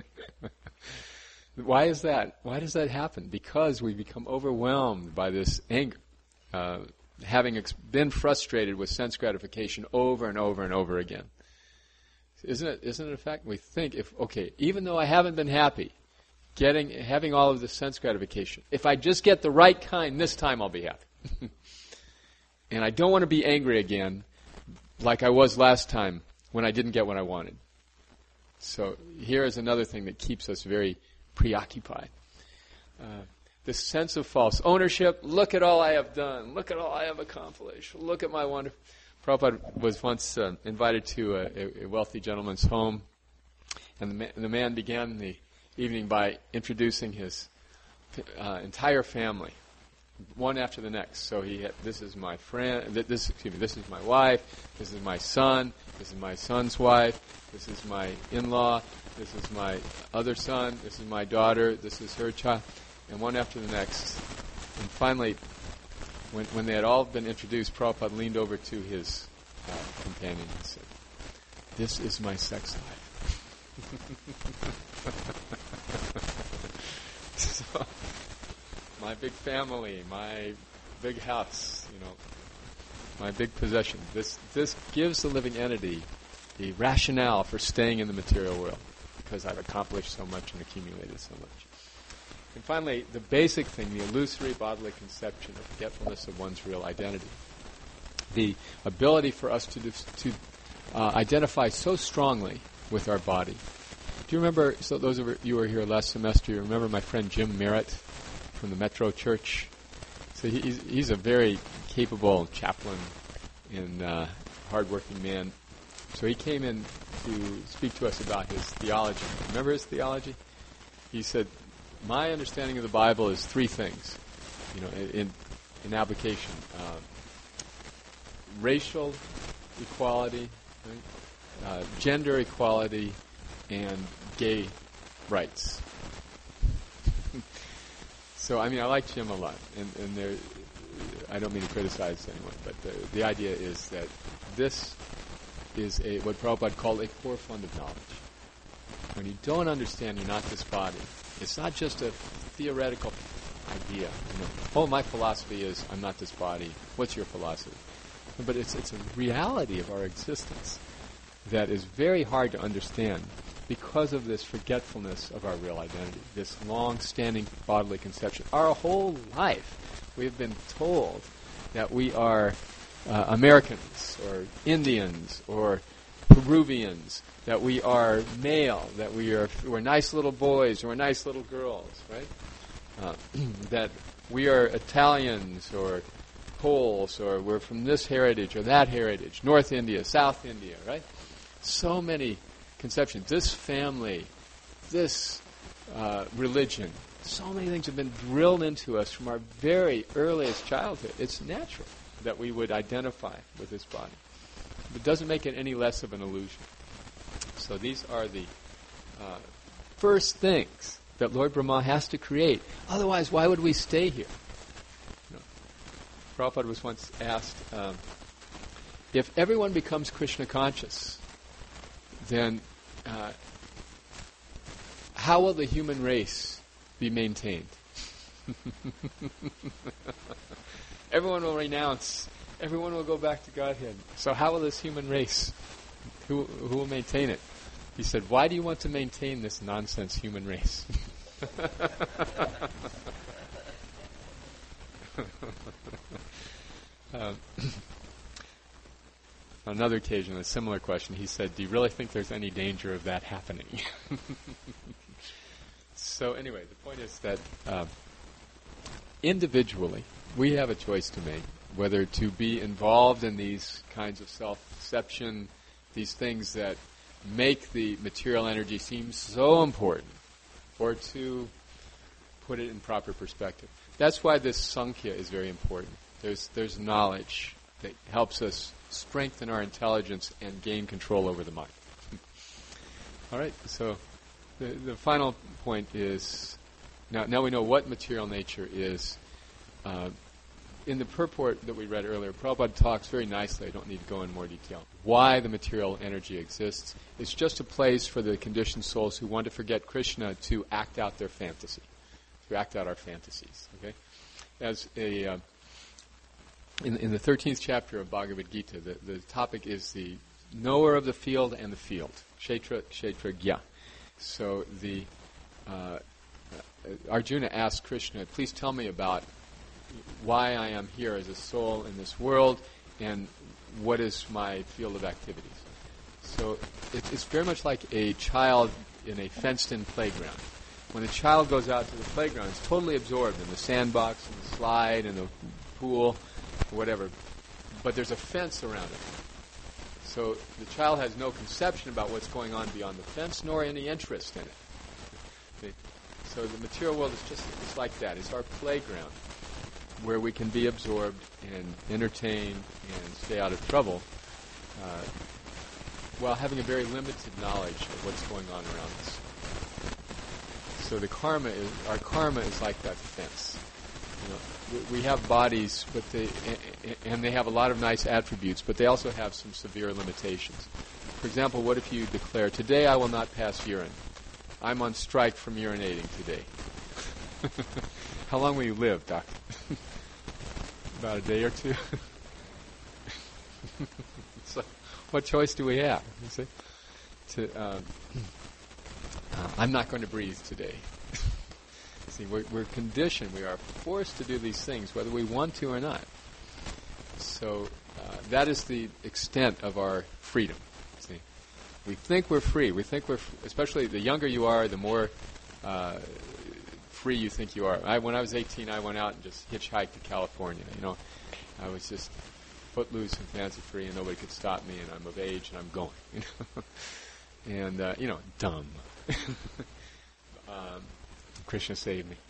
Why is that? Why does that happen? Because we become overwhelmed by this anger. Uh, having ex- been frustrated with sense gratification over and over and over again. Isn't it, isn't it a fact? We think, if okay, even though I haven't been happy, getting, having all of this sense gratification, if I just get the right kind, this time I'll be happy. And I don't want to be angry again like I was last time when I didn't get what I wanted. So here is another thing that keeps us very preoccupied. Uh, this sense of false ownership. Look at all I have done. Look at all I have accomplished. Look at my wonderful... Prabhupada was once uh, invited to a, a wealthy gentleman's home, and the, ma- the man began the evening by introducing his uh, entire family, one after the next. So he had, this is my friend, th- this excuse me, this is my wife, this is my son, this is my son's wife, this is my in-law, this is my other son, this is my daughter, this is her child, and one after the next. And finally, When, when they had all been introduced, Prabhupada leaned over to his uh, companion and said, "This is my sex life." So, my big family, my big house, you know, my big possession. This this gives the living entity the rationale for staying in the material world, because I've accomplished so much and accumulated so much. And finally, the basic thing, the illusory bodily conception of forgetfulness of one's real identity. The ability for us to to uh, identify so strongly with our body. Do you remember, so those of you who were here last semester, you remember my friend Jim Merritt from the Metro Church? So he, he's, he's a very capable chaplain and uh, hardworking man. So he came in to speak to us about his theology. Remember his theology? He said, my understanding of the Bible is three things, you know, in in application: uh, racial equality, right? uh, gender equality, and gay rights. So, I mean, I like Jim a lot, and, and there, I don't mean to criticize anyone, but the, the idea is that this is a what Prabhupada called a core fund of knowledge. When you don't understand you're not this body, it's not just a theoretical idea. You know, oh, my philosophy is I'm not this body. What's your philosophy? But it's it's a reality of our existence that is very hard to understand because of this forgetfulness of our real identity, this long-standing bodily conception. Our whole life we've been told that we are uh, Americans or Indians or Peruvians, that we are male, that we are we're nice little boys or we're nice little girls, right? Uh, that we are Italians or Poles or we're from this heritage or that heritage, North India, South India, right? So many conceptions. This family, this uh, religion, so many things have been drilled into us from our very earliest childhood. It's natural that we would identify with this body. It doesn't make it any less of an illusion. So these are the uh, first things that Lord Brahma has to create. Otherwise, why would we stay here? You know, Prabhupada was once asked, um, if everyone becomes Krishna conscious, then uh, how will the human race be maintained? Everyone will renounce. Everyone will go back to Godhead. So how will this human race, who, who will maintain it? He said, why do you want to maintain this nonsense human race? um, on another occasion, a similar question, he said, do you really think there's any danger of that happening? So anyway, the point is that uh, individually, we have a choice to make, whether to be involved in these kinds of self-deception, these things that make the material energy seem so important, or to put it in proper perspective. That's why this Sankhya is very important. There's there's knowledge that helps us strengthen our intelligence and gain control over the mind. All right, so the, the final point is, now, now we know what material nature is. Uh, in the purport that we read earlier, Prabhupada talks very nicely, I don't need to go in more detail, why the material energy exists. It's just a place for the conditioned souls who want to forget Krishna to act out their fantasy, to act out our fantasies. Okay, as a uh, in, in the thirteenth chapter of Bhagavad Gita, the, the topic is the knower of the field and the field, kshetra, kshetragya. So the uh, Arjuna asked Krishna, please tell me about why I am here as a soul in this world, and what is my field of activities. So it, it's very much like a child in a fenced-in playground. When a child goes out to the playground, it's totally absorbed in the sandbox, in the slide, in the pool, or whatever. But there's a fence around it. So the child has no conception about what's going on beyond the fence, nor any interest in it. Okay? So the material world is just it's like that. It's our playground, where we can be absorbed and entertain and stay out of trouble uh, while having a very limited knowledge of what's going on around us. So the karma is, our karma is like that fence. You know, we, we have bodies, but they, and they have a lot of nice attributes, but they also have some severe limitations. For example, what if you declare, today I will not pass urine. I'm on strike from urinating today. How long will you live, Doc? About a day or two. So, what choice do we have? You see, to um, uh, I'm not going to breathe today. See, we're, we're conditioned. We are forced to do these things, whether we want to or not. So uh, that is the extent of our freedom. See, we think we're free. We think we're, f- especially the younger you are, the more uh, free you think you are. I, when I was eighteen, I went out and just hitchhiked to California. You know, I was just footloose and fancy free, and nobody could stop me. And I'm of age, and I'm going. You know? And uh, you know, dumb. um, Krishna saved me.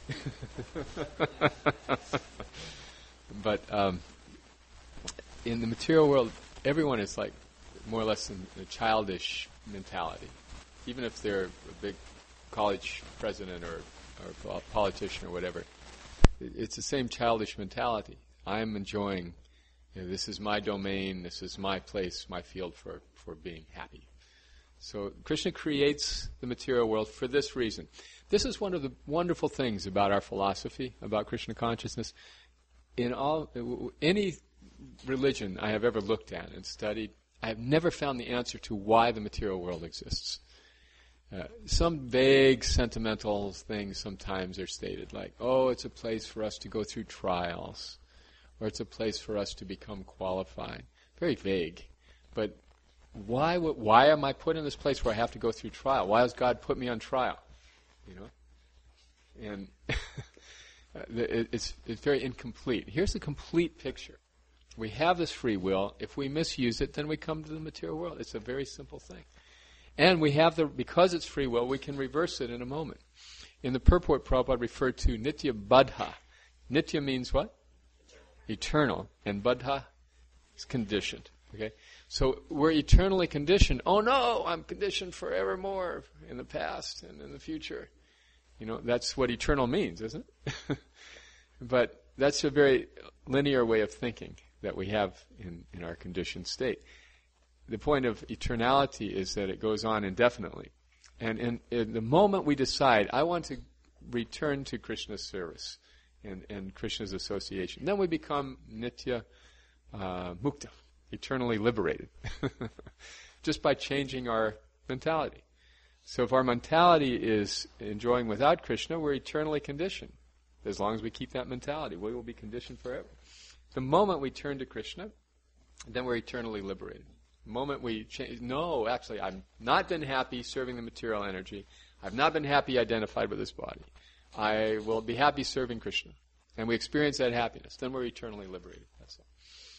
But um, in the material world, everyone is like more or less in a childish mentality, even if they're a big college president or or a politician or whatever. It's the same childish mentality. I'm enjoying, you know, this is my domain, this is my place, my field for, for being happy. So Krishna creates the material world for this reason. This is one of the wonderful things about our philosophy, about Krishna consciousness. In all, any religion I have ever looked at and studied, I have never found the answer to why the material world exists. Uh, some vague, sentimental things sometimes are stated, like, oh, it's a place for us to go through trials, or it's a place for us to become qualified. Very vague. But why w- why am I put in this place where I have to go through trial? Why has God put me on trial? You know? And it, it's, it's very incomplete. Here's the complete picture. We have this free will. If we misuse it, then we come to the material world. It's a very simple thing. And we have the, because it's free will, we can reverse it in a moment. In the purport, Prabhupada referred to Nitya Baddha. Nitya means what? Eternal. And Baddha is conditioned. Okay? So we're eternally conditioned. Oh no, I'm conditioned forevermore in the past and in the future. You know, that's what eternal means, isn't it? But that's a very linear way of thinking that we have in, in our conditioned state. The point of eternality is that it goes on indefinitely. And in, in the moment we decide, I want to return to Krishna's service and, and Krishna's association, then we become nitya uh, mukta, eternally liberated, just by changing our mentality. So if our mentality is enjoying without Krishna, we're eternally conditioned. As long as we keep that mentality, we will be conditioned forever. The moment we turn to Krishna, then we're eternally liberated. The moment we change, no, actually, I've not been happy serving the material energy. I've not been happy identified with this body. I will be happy serving Krishna. And we experience that happiness. Then we're eternally liberated. That's all.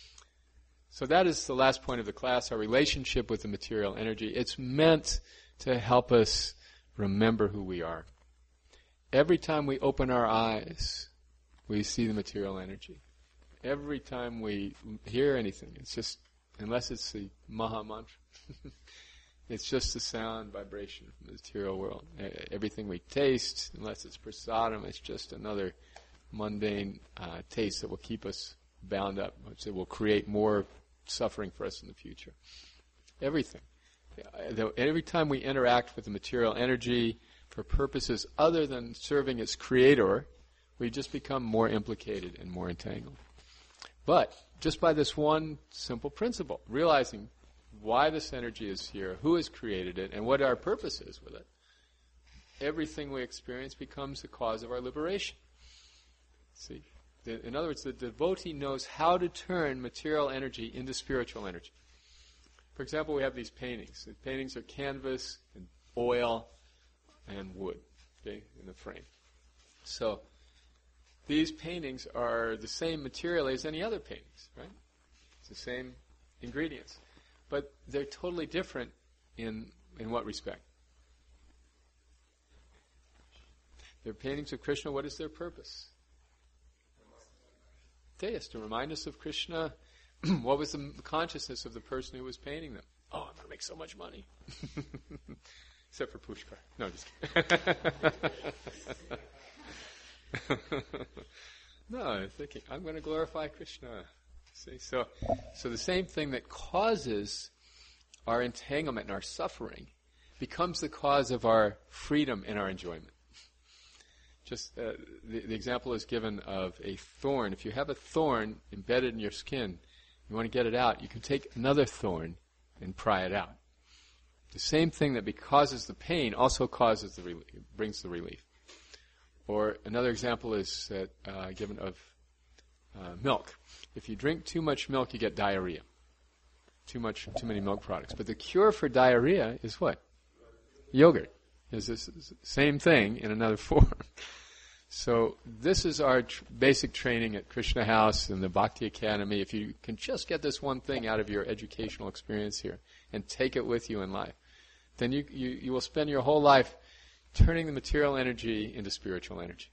So that is the last point of the class, our relationship with the material energy. It's meant to help us remember who we are. Every time we open our eyes, we see the material energy. Every time we hear anything, it's just, unless it's the Maha Mantra, it's just the sound, vibration from the material world. Everything we taste, unless it's prasadam, it's just another mundane uh, taste that will keep us bound up, which will create more suffering for us in the future. Everything. Every time we interact with the material energy for purposes other than serving its creator, we just become more implicated and more entangled. But just by this one simple principle, realizing why this energy is here, who has created it, and what our purpose is with it, everything we experience becomes the cause of our liberation. See? In other words, the devotee knows how to turn material energy into spiritual energy. For example, we have these paintings. The paintings are canvas and oil and wood, okay, in the frame. So these paintings are the same materially as any other paintings, right? It's the same ingredients. But they're totally different in in what respect? They're paintings of Krishna. What is their purpose? Yes, to remind us of Krishna. What was the consciousness of the person who was painting them? Oh, I'm going to make so much money. Except for Pushkar. No, just kidding. No, I'm thinking, I'm going to glorify Krishna. See, so, so the same thing that causes our entanglement and our suffering becomes the cause of our freedom and our enjoyment. Just uh, the, the example is given of a thorn. If you have a thorn embedded in your skin, you want to get it out, you can take another thorn and pry it out. The same thing that causes the pain also causes the relief, brings the relief. Or another example is that, uh, given of uh, milk. If you drink too much milk, you get diarrhea. Too much, too many milk products. But the cure for diarrhea is what? Yogurt. Is this same thing in another form. So this is our tr- basic training at Krishna House and the Bhakti Academy. If you can just get this one thing out of your educational experience here and take it with you in life, then you, you, you will spend your whole life turning the material energy into spiritual energy.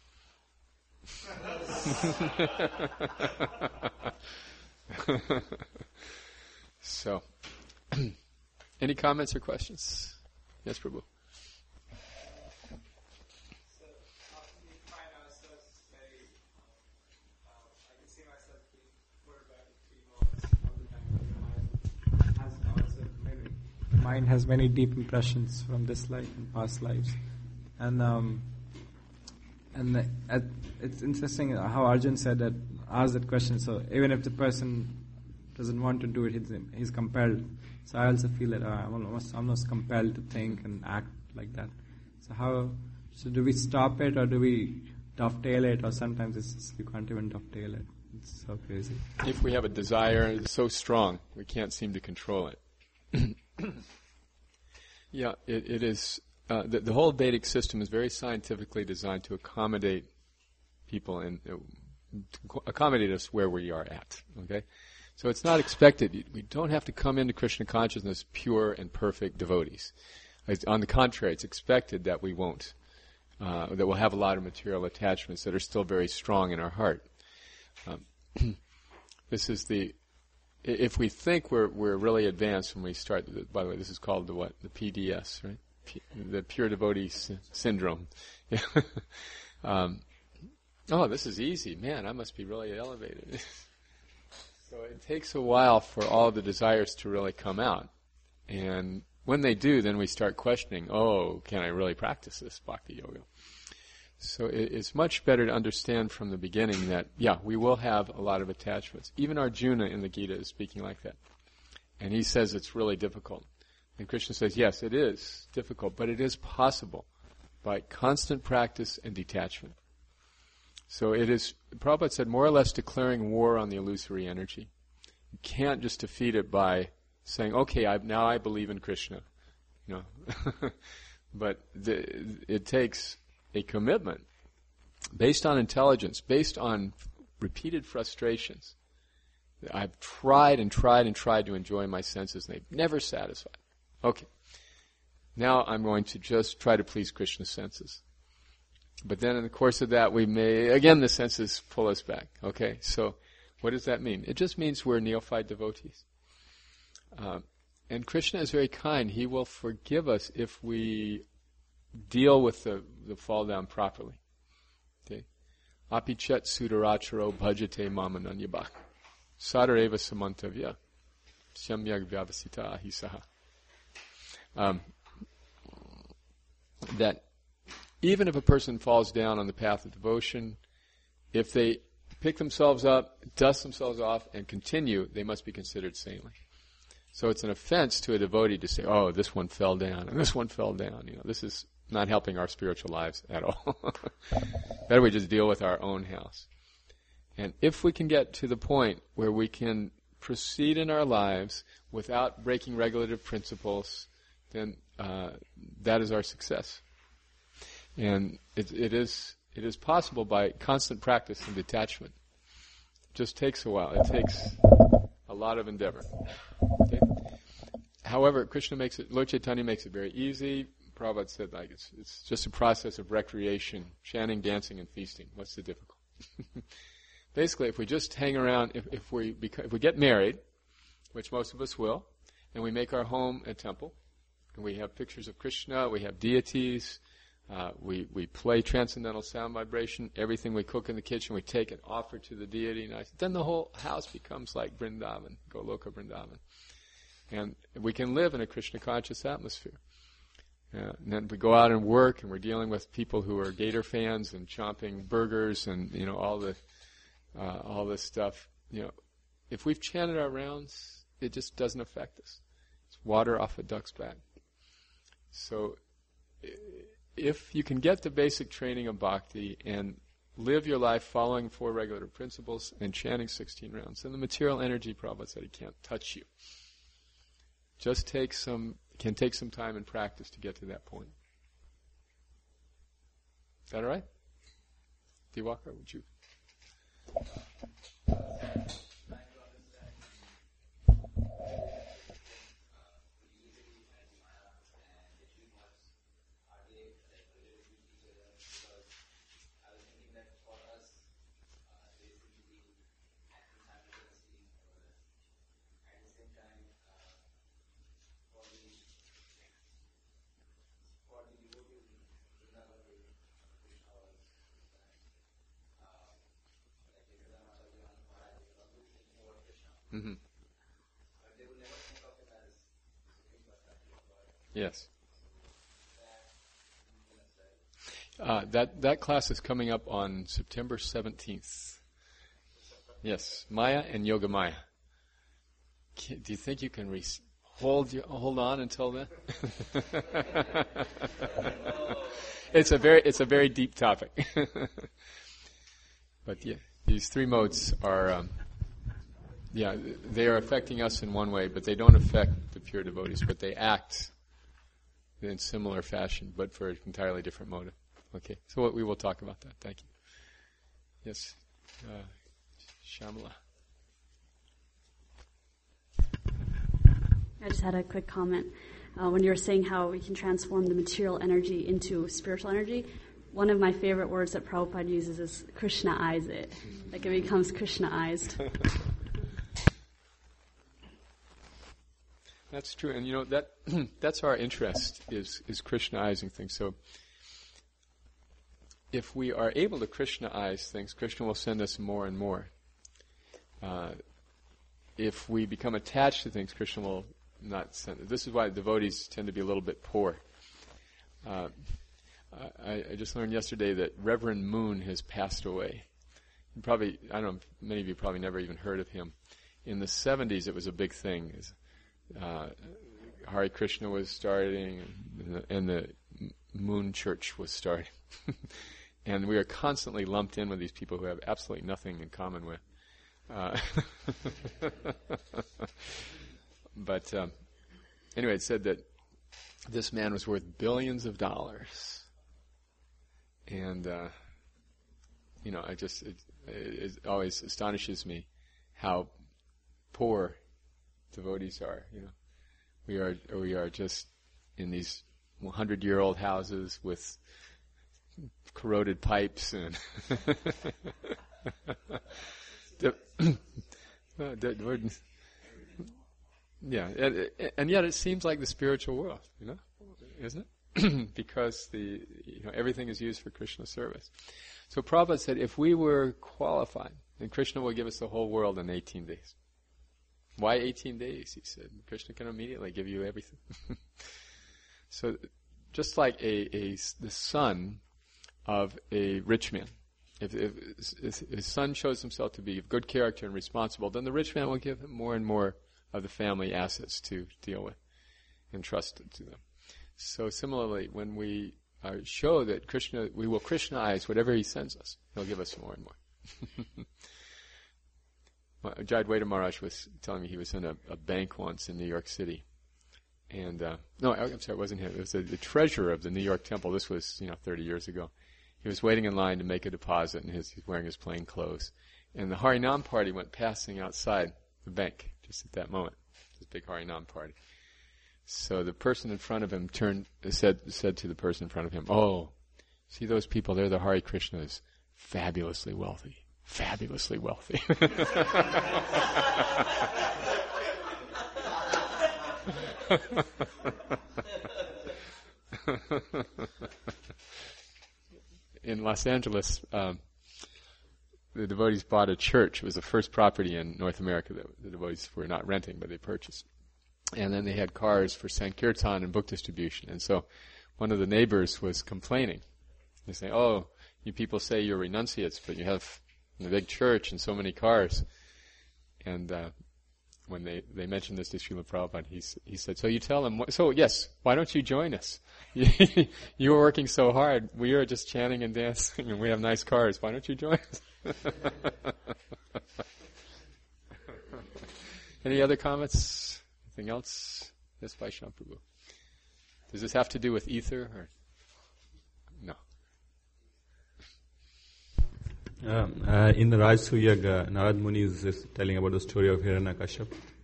So, any comments or questions? Yes, Prabhu. Mind has many deep impressions from this life and past lives, and um, and the, uh, it's interesting how Arjun said that, asked that question. So even if the person doesn't want to do it, he's, he's compelled. So I also feel that uh, I'm almost almost compelled to think and act like that. So how? So do we stop it, or do we dovetail it, or sometimes it's just, we can't even dovetail it? It's so crazy. If we have a desire, it's so strong we can't seem to control it. Yeah, it, it is. Uh, the, the whole Vedic system is very scientifically designed to accommodate people and uh, to accommodate us where we are at. Okay, so it's not expected. We don't have to come into Krishna consciousness pure and perfect devotees. It's, on the contrary, it's expected that we won't. Uh, that we'll have a lot of material attachments that are still very strong in our heart. Um, this is the. If we think we're we're really advanced when we start, by the way, this is called the what? The P D S, right? the pure devotee sy- syndrome. um, oh, this is easy. Man, I must be really elevated. So it takes a while for all the desires to really come out. And when they do, then we start questioning, oh, can I really practice this bhakti yoga? So it, it's much better to understand from the beginning that, yeah, we will have a lot of attachments. Even Arjuna in the Gita is speaking like that. And he says it's really difficult. And Krishna says, yes, it is difficult, but it is possible by constant practice and detachment. So it is, Prabhupada said, more or less declaring war on the illusory energy. You can't just defeat it by saying, okay, I, now I believe in Krishna. You know, but the, it takes a commitment based on intelligence, based on repeated frustrations. I've tried and tried and tried to enjoy my senses, and they've never satisfied. Okay, now I'm going to just try to please Krishna's senses. But then in the course of that, we may, again, the senses pull us back. Okay, so what does that mean? It just means we're neophyte devotees. Um, and Krishna is very kind. He will forgive us if we deal with the, the fall down properly. Okay? Apichet sudaracharo bhajate mamananyabhak. Sadareva samantavya. Shamyag vyavasita ahisaha. Um, that even if a person falls down on the path of devotion, if they pick themselves up, dust themselves off, and continue, they must be considered saintly. So it's an offense to a devotee to say, oh, this one fell down, and this one fell down. You know, this is not helping our spiritual lives at all. Better we just deal with our own house. And if we can get to the point where we can proceed in our lives without breaking regulative principles, then uh, that is our success. And it, it is it is possible by constant practice and detachment. It just takes a while. It takes a lot of endeavor. Okay? However, Krishna makes it, Lord Chaitanya makes it very easy. Prabhupada said, like, it's, it's just a process of recreation, chanting, dancing, and feasting. What's the difficult? Basically, if we just hang around, if, if we beca- if we get married, which most of us will, and we make our home a temple, and we have pictures of Krishna, we have deities, uh, we, we play transcendental sound vibration, everything we cook in the kitchen, we take and offer to the deity, and I, then the whole house becomes like Vrindavan, Goloka Vrindavan. And we can live in a Krishna-conscious atmosphere. Uh, and then we go out and work, and we're dealing with people who are Gator fans and chomping burgers and, you know, all the uh, all this stuff. You know, if we've chanted our rounds, it just doesn't affect us. It's water off a duck's back. So if you can get the basic training of bhakti and live your life following four regulative principles and chanting sixteen rounds, then the material energy, Prabhupada said, it can't touch you. Just take some, can take some time and practice to get to that point. Is that all right? Diwakar, would you? Mm-hmm. Yes. Uh, that that class is coming up on September seventeenth. Yes, Maya and Yoga Maya. Can, do you think you can re- hold your, hold on until then? It's a very it's a very deep topic. But yeah, these three modes are. Um, Yeah, they are affecting us in one way, but they don't affect the pure devotees, but they act in similar fashion, but for an entirely different motive. Okay, so what, we will talk about that. Thank you. Yes, uh, Shamala. I just had a quick comment. Uh, when you were saying how we can transform the material energy into spiritual energy, one of my favorite words that Prabhupada uses is Krishna-ize it. Like it becomes Krishna-ized. That's true, and you know that that's our interest is is Krishnaizing things. So, if we are able to Krishnaize things, Krishna will send us more and more. Uh, if we become attached to things, Krishna will not send. This is why devotees tend to be a little bit poor. Uh, I, I just learned yesterday that Reverend Moon has passed away. You probably, I don't know, many of you probably never even heard of him. In the seventies, it was a big thing. Uh, Hare Krishna was starting, and the, and the Moon Church was starting. And we are constantly lumped in with these people who have absolutely nothing in common with. Uh, but um, anyway, it said that this man was worth billions of dollars. And, uh, you know, I just, it, it, it always astonishes me how poor devotees are, you know. We are, we are just in these hundred-year-old houses with corroded pipes and the, uh, the, yeah, and, and yet it seems like the spiritual world, you know, isn't it? Because the you know everything is used for Krishna service. So Prabhupada said, if we were qualified, then Krishna will give us the whole world in eighteen days. Why eighteen days? He said, Krishna can immediately give you everything. So, just like a, a the son of a rich man, if, if, if his son shows himself to be of good character and responsible, then the rich man will give him more and more of the family assets to deal with and trust to them. So similarly, when we uh, show that Krishna, we will Krishnaize whatever he sends us, he'll give us more and more. Jayadvaita Maharaj was telling me he was in a, a bank once in New York City. And, uh, no, I'm sorry, it wasn't him. It was the, the treasurer of the New York Temple. This was, you know, thirty years ago. He was waiting in line to make a deposit, and his, he's wearing his plain clothes. And the Harinam party went passing outside the bank just at that moment. This big Harinam party. So the person in front of him turned, said, said to the person in front of him, "Oh, see those people? They're the Hare Krishnas, fabulously wealthy, fabulously wealthy." In Los Angeles, um, the devotees bought a church. It was the first property in North America that the devotees were not renting, but they purchased. And then they had cars for Sankirtan and book distribution. And so one of the neighbors was complaining. They say, "Oh, you people say you're renunciates, but you have a big church and so many cars." And uh, when they, they mentioned this to Srila Prabhupada, he, he said, "So you tell them, so yes, why don't you join us? You were working so hard. We are just chanting and dancing, and we have nice cars. Why don't you join us?" Any other comments? Anything else? Yes, Vaishnava Prabhu. Does this have to do with ether? Or no. Um, uh, in the Rajasuyaga, Narad Muni is just telling about the story of Hiranyakashipu.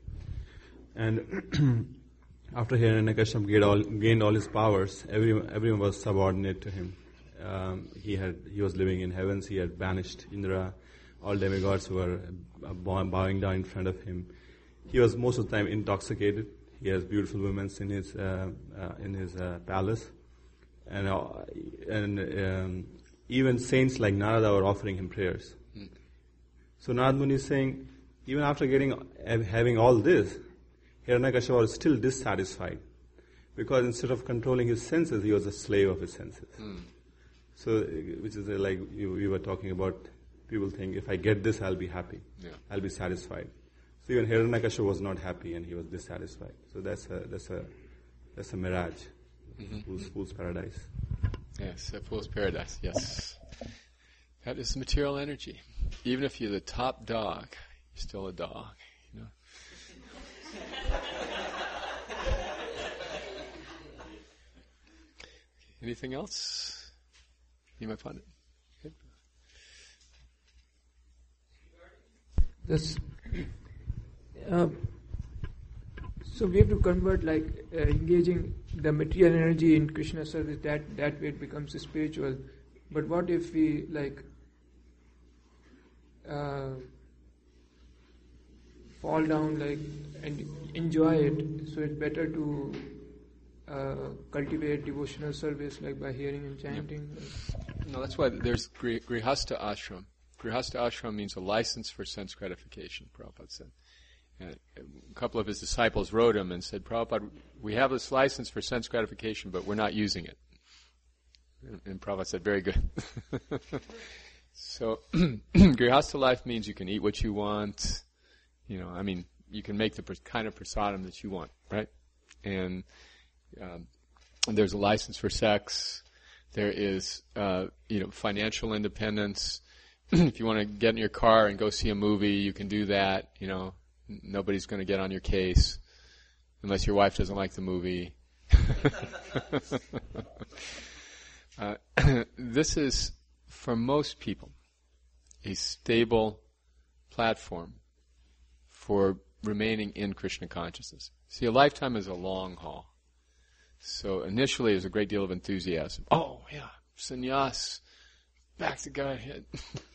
And after Hiranyakashipu gained all, gained all his powers, everyone, everyone was subordinate to him. Um, he had he was living in heavens. He had banished Indra. All demigods were bowing down in front of him. He was most of the time intoxicated. He has beautiful women in his uh, uh, in his uh, palace, and uh, and um, even saints like Narada were offering him prayers. Mm. So Narad Muni is saying, even after getting having all this, Hiranyakashipu was still dissatisfied, because instead of controlling his senses, he was a slave of his senses. Mm. So, which is uh, like you, we were talking about. People think, if I get this, I'll be happy. Yeah. I'll be satisfied. So even Hiranyakashipu was not happy, and he was dissatisfied. So that's a that's a that's a mirage, mm-hmm. fool's, fool's paradise. Yes, a fool's paradise. Yes, that is material energy. Even if you're the top dog, you're still a dog. You know. Anything else? You might find it. This, uh, so we have to convert, like uh, engaging the material energy in Krishna service. That that way it becomes spiritual. But what if we like uh, fall down, like and enjoy it. So it's better to uh, cultivate devotional service, like by hearing and chanting. Yeah. No, that's why there's Gri- Grihastha Ashram. Grihastha Ashram means a license for sense gratification, Prabhupada said. And a couple of his disciples wrote him and said, Prabhupada, we have this license for sense gratification, but we're not using it. And, and Prabhupada said, very good. So, Grihastha life means you can eat what you want. You know, I mean, you can make the pr- kind of prasadam that you want, right? And um, there's a license for sex. There is, uh, you know, financial independence. If you want to get in your car and go see a movie, you can do that, you know. Nobody's going to get on your case unless your wife doesn't like the movie. uh, this is, for most people, a stable platform for remaining in Krishna consciousness. See, a lifetime is a long haul. So initially there's a great deal of enthusiasm. Oh, yeah, sannyas, back to Godhead.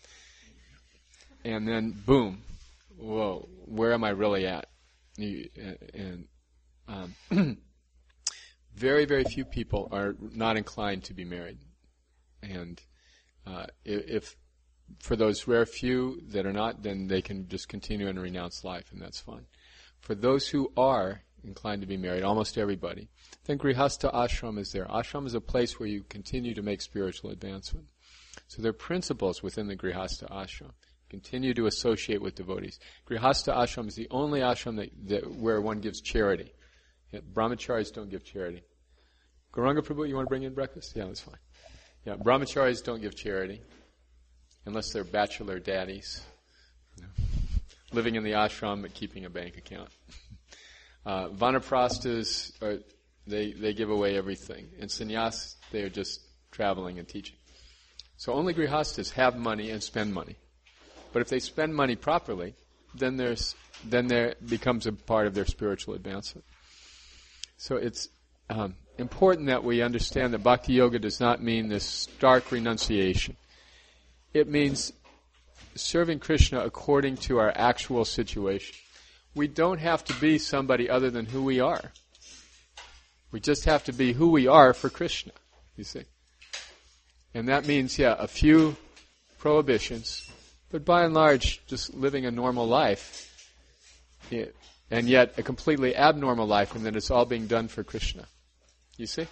And then, boom. Whoa, where am I really at? And um, very, very few people are not inclined to be married. And uh, if, for those rare few that are not, then they can just continue and renounce life, and that's fine. For those who are inclined to be married, almost everybody, then Grihastha Ashram is there. Ashram is a place where you continue to make spiritual advancement. So there are principles within the Grihastha Ashram. Continue to associate with devotees. Grihastha Ashram is the only ashram that, that where one gives charity. Yeah, brahmacharis don't give charity. Gauranga Prabhu, you want to bring in breakfast? Yeah, that's fine. Yeah, brahmacharis don't give charity unless they're bachelor daddies, you know, living in the ashram but keeping a bank account. Uh, Vanaprasthas, are, they they give away everything, and sannyas, they are just traveling and teaching. So only grihasthas have money and spend money. But if they spend money properly, then there's then there becomes a part of their spiritual advancement. So it's um, important that we understand that Bhakti Yoga does not mean this stark renunciation. It means serving Krishna according to our actual situation. We don't have to be somebody other than who we are. We just have to be who we are for Krishna, you see. And that means, yeah, a few prohibitions, but by and large, just living a normal life, yeah, and yet a completely abnormal life, and that it's all being done for Krishna. You see?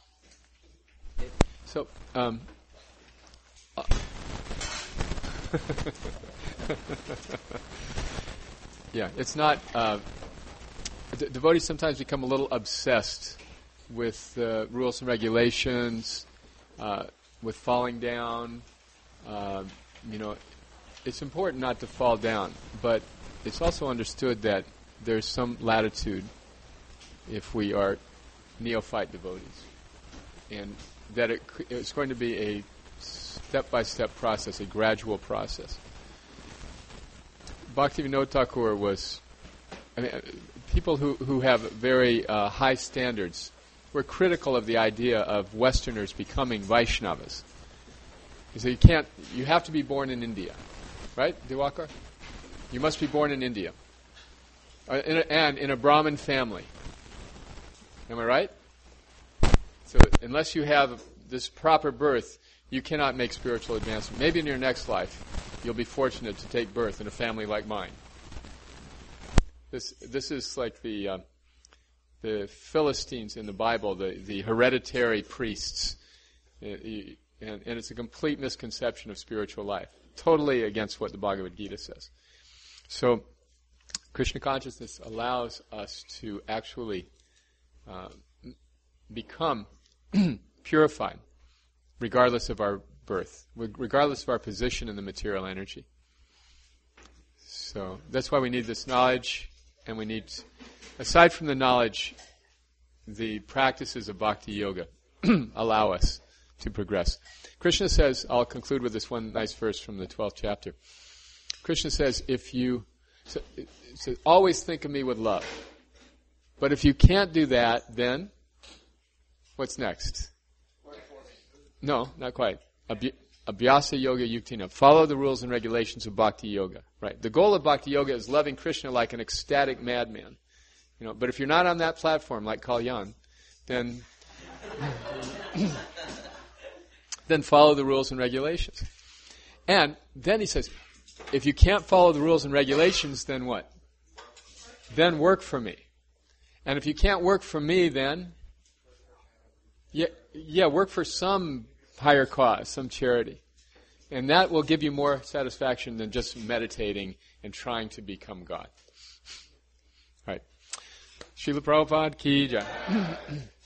So, um, uh, yeah, it's not. Uh, d- devotees sometimes become a little obsessed with uh, rules and regulations, uh, with falling down. Uh, you know. It's important not to fall down, but it's also understood that there's some latitude if we are neophyte devotees, and that it, it's going to be a step-by-step process, a gradual process. Bhaktivinoda Thakur was, I mean, people who, who have very uh, high standards were critical of the idea of Westerners becoming Vaishnavas. He said, you can't, you have to be born in India. Right, Diwakar? You must be born in India. Uh, in a, and in a Brahmin family. Am I right? So unless you have this proper birth, you cannot make spiritual advancement. Maybe in your next life, you'll be fortunate to take birth in a family like mine. This this is like the uh, the Philistines in the Bible, the, the hereditary priests. Uh, and, and it's a complete misconception of spiritual life. Totally against what the Bhagavad Gita says. So, Krishna consciousness allows us to actually uh, become purified, regardless of our birth, regardless of our position in the material energy. So, that's why we need this knowledge, and we need, aside from the knowledge, the practices of Bhakti Yoga allow us to progress. Krishna says, I'll conclude with this one nice verse from the twelfth chapter. Krishna says, if you, so, so always think of me with love. But if you can't do that, then what's next? No, not quite. Abhy- Abhyasa Yoga Yuktina. Follow the rules and regulations of Bhakti Yoga. Right. The goal of Bhakti Yoga is loving Krishna like an ecstatic madman. You know, but if you're not on that platform like Kalyan, then then follow the rules and regulations. And then he says, if you can't follow the rules and regulations, then what? Then work for me. And if you can't work for me, then yeah, yeah, work for some higher cause, some charity. And that will give you more satisfaction than just meditating and trying to become God. Right. Srila Prabhupada ki jai.